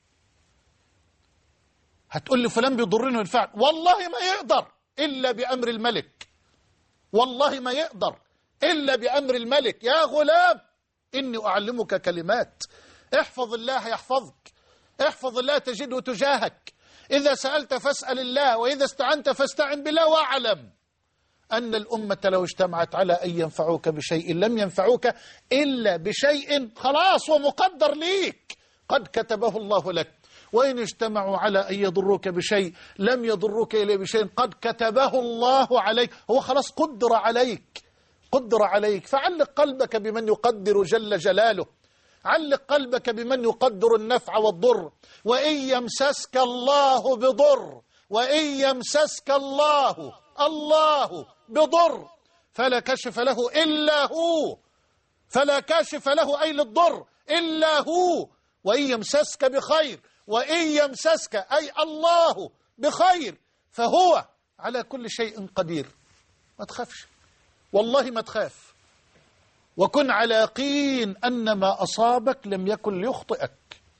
هتقول لي فلان بيضرني وينفعني، والله ما يقدر إلا بأمر الملك، والله ما يقدر إلا بأمر الملك. يا غلام إني أعلمك كلمات، احفظ الله يحفظك، احفظ الله تجده تجاهك. إذا سألت فاسأل الله، وإذا استعنت فاستعن بالله، واعلم أن الأمة لو اجتمعت على أن ينفعوك بشيء لم ينفعوك إلا بشيء خلاص ومقدر ليك قد كتبه الله لك. وإن اجتمعوا على أن يضروك بشيء لم يضروك إلا بشيء قد كتبه الله عليك، هو خلاص قدر عليك، قدر عليك. فعلق قلبك بمن يقدر جل جلاله، علق قلبك بمن يقدر النفع والضر. وإن يمسسك الله بضر، وإن يمسسك الله بضر فلا كشف له إلا هو، فلا كاشف له أي للضر إلا هو. وإن يمسسك بخير، وإن يمسسك أي الله بخير فهو على كل شيء قدير. ما تخافش، والله ما تخاف، وكن على يقين أن ما أصابك لم يكن ليخطئك.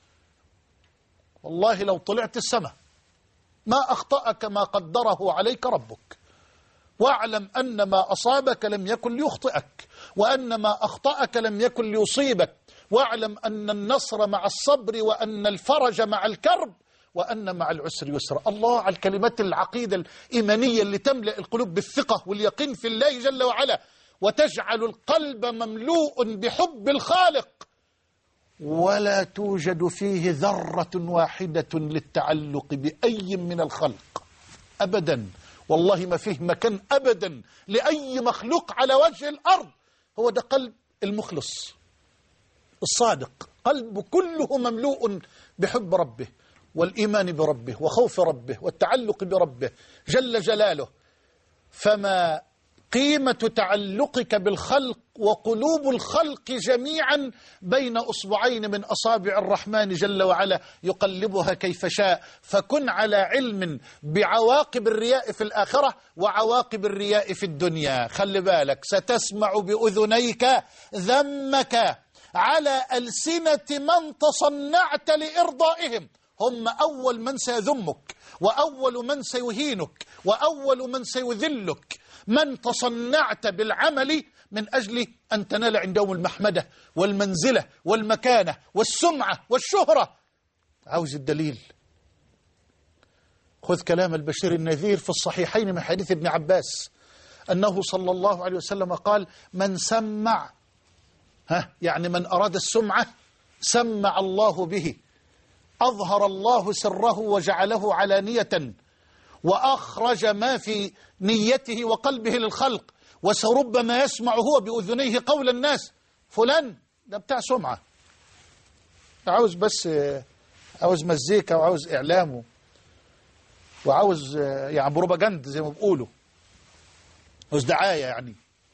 والله لو طلعت السماء ما أخطأك ما قدره عليك ربك. واعلم أن ما أصابك لم يكن ليخطئك، وأن ما أخطأك لم يكن ليصيبك. واعلم أن النصر مع الصبر، وأن الفرج مع الكرب، وأن مع العسر يسرا. الله على الكلمات العقيدة الإيمانية اللي تملأ القلوب بالثقة واليقين في الله جل وعلا، وتجعل القلب مملوء بحب الخالق، ولا توجد فيه ذرة واحدة للتعلق بأي من الخلق أبدا. والله ما فيه مكان أبدا لأي مخلوق على وجه الأرض. هو ده قلب المخلص الصادق، قلب كله مملوء بحب ربه والإيمان بربه وخوف ربه والتعلق بربه جل جلاله. فما قيمة تعلقك بالخلق وقلوب الخلق جميعا بين أصبعين من أصابع الرحمن جل وعلا يقلبها كيف شاء. فكن على علم بعواقب الرياء في الآخرة وعواقب الرياء في الدنيا. خلي بالك، ستسمع بأذنيك ذمك على ألسنة من تصنعت لإرضائهم. هم أول من سيذمك، وأول من سيهينك، وأول من سيذلك، من تصنعت بالعمل من أجل أن تنال عندهم المحمدة والمنزلة والمكانة والسمعة والشهرة. عاوز الدليل؟ خذ كلام البشير النذير في الصحيحين من حديث ابن عباس أنه صلى الله عليه وسلم قال: من سمع، يعني من أراد السمعة سمع الله به، أظهر الله سره وجعله علانية، وأخرج ما في نيته وقلبه للخلق. وسربما يسمع هو بأذنيه قول الناس: فلان ده بتاع سمعة، عاوز بس عاوز مزيكا وعاوز إعلامه وعاوز يعني بروباجند زي ما بيقولوا، عاوز دعاية يعني.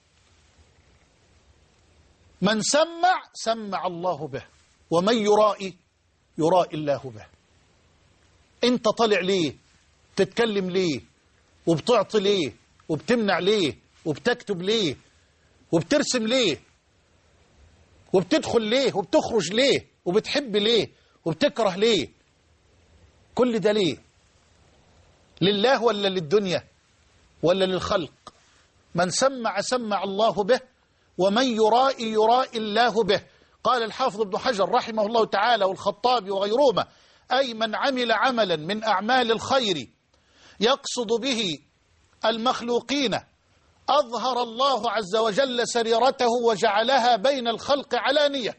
من سمع الله به، ومن يرائي الله به. انت طالع ليه؟ تتكلم ليه؟ وبتعطي ليه؟ وبتمنع ليه؟ وبتكتب ليه؟ وبترسم ليه؟ وبتدخل ليه؟ وبتخرج ليه؟ وبتحب ليه؟ وبتكره ليه؟ كل ده ليه؟ لله ولا للدنيا ولا للخلق؟ من سمع الله به، ومن يرائي الله به. قال الحافظ ابن حجر رحمه الله تعالى والخطابي وغيرهما: أي من عمل عملا من أعمال الخير يقصد به المخلوقين أظهر الله عز وجل سريرته وجعلها بين الخلق علانية.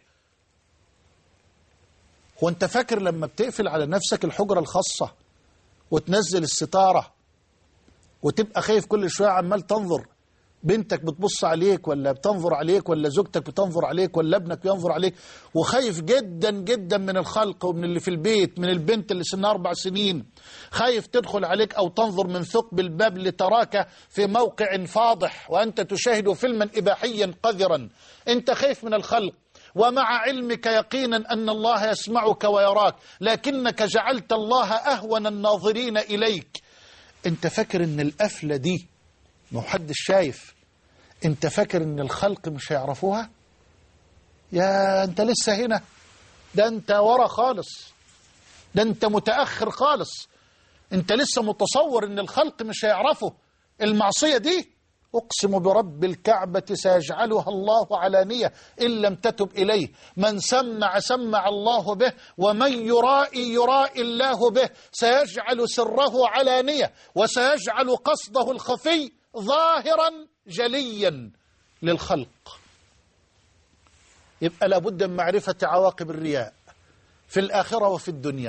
هو أنت فاكر لما بتقفل على نفسك الحجرة الخاصة وتنزل الستارة وتبقى خايف كل شوية عمال تنظر بنتك بتبص عليك ولا بتنظر عليك، ولا زوجتك بتنظر عليك، ولا ابنك بينظر عليك، وخايف جدا جدا من الخلق ومن اللي في البيت، من البنت اللي سنها 4 سنين، خايف تدخل عليك أو تنظر من ثقب الباب لتراك في موقع فاضح وأنت تشاهد فيلما إباحيا قذرا. أنت خايف من الخلق، ومع علمك يقينا أن الله يسمعك ويراك، لكنك جعلت الله أهون الناظرين إليك. أنت فاكر أن القفلة دي محدش شايف، أنت فاكر أن الخلق مش هيعرفوها؟ يا أنت لسه هنا، ده أنت ورا خالص، ده أنت متأخر خالص، أنت لسه متصور أن الخلق مش هيعرفوا المعصية دي. أقسم برب الكعبة سيجعلها الله علانية إن لم تتب إليه. من سمع سمع الله به، ومن يرائي يرائي الله به. سيجعل سره علانية، وسيجعل قصده الخفي ظاهرا جليا للخلق. يبقى لابد من معرفة عواقب الرياء في الآخرة وفي الدنيا.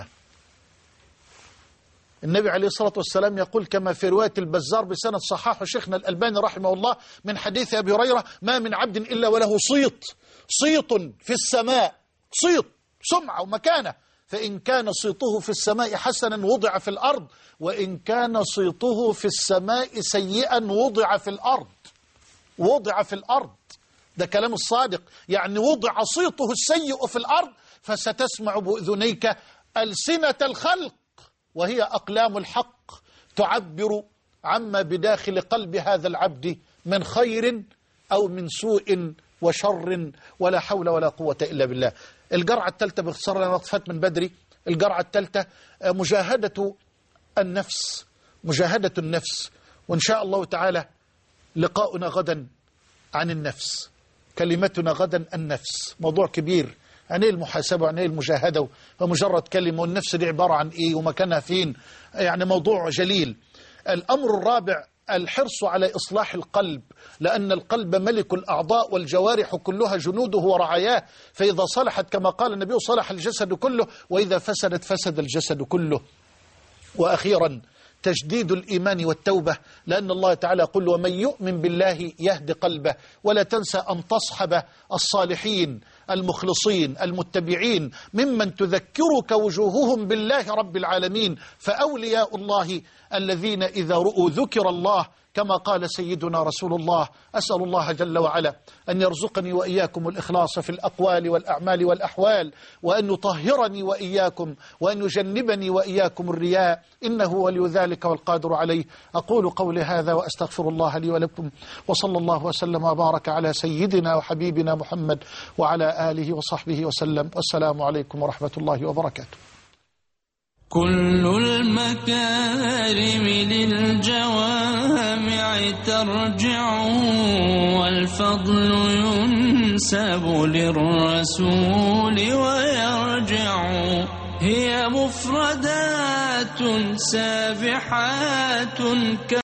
النبي عليه الصلاة والسلام يقول كما في رواية البزار بسند صححه شيخنا الألباني رحمه الله من حديث أبي هريرة: ما من عبد إلا وله صيت في السماء، صيت سمعة ومكانة، فإن كان صيته في السماء حسنا وضع في الأرض، وإن كان صيته في السماء سيئا وضع في الأرض. وضع في الأرض، ده كلام الصادق، يعني وضع صيته السيء في الأرض فستسمع بأذنيك ألسنة الخلق، وهي أقلام الحق تعبر عما بداخل قلب هذا العبد من خير أو من سوء وشر، ولا حول ولا قوة إلا بالله. الجرعة الثالثة باختصار لنا وقفات من بدري. الجرعة الثالثة مجاهدة النفس، مجاهدة النفس. وإن شاء الله تعالى لقاؤنا غدا عن النفس، كلمتنا غدا النفس، موضوع كبير. عن ايه المحاسبة وعن ايه المجاهدة ومجرد كلمة، والنفس دي عبارة عن ايه ومكانها فين، يعني موضوع جليل. الأمر الرابع الحرص على إصلاح القلب، لأن القلب ملك الأعضاء والجوارح كلها جنوده ورعاياه، فإذا صلحت كما قال النبي صلح الجسد كله، وإذا فسدت فسد الجسد كله. وأخيرا تجديد الإيمان والتوبة، لأن الله تعالى يقول: ومن يؤمن بالله يهد قلبه. ولا تنسى أن تصحب الصالحين المخلصين المتبعين ممن تذكرك وجوههم بالله رب العالمين، فأولياء الله الذين إذا رؤوا ذكر الله، كما قال سيدنا رسول الله. أسأل الله جل وعلا أن يرزقني وإياكم الإخلاص في الأقوال والأعمال والأحوال، وأن يطهرني وإياكم، وأن يجنبني وإياكم الرياء، إنه ولي ذلك والقادر عليه. أقول قولي هذا وأستغفر الله لي ولكم، وصلى الله وسلم وبارك على سيدنا وحبيبنا محمد وعلى آله وصحبه وسلم. والسلام عليكم ورحمة الله وبركاته. كل المكارم للجوامع ترجع، والفضل ينسب للرسول ويرجع. هي مفردات سابحات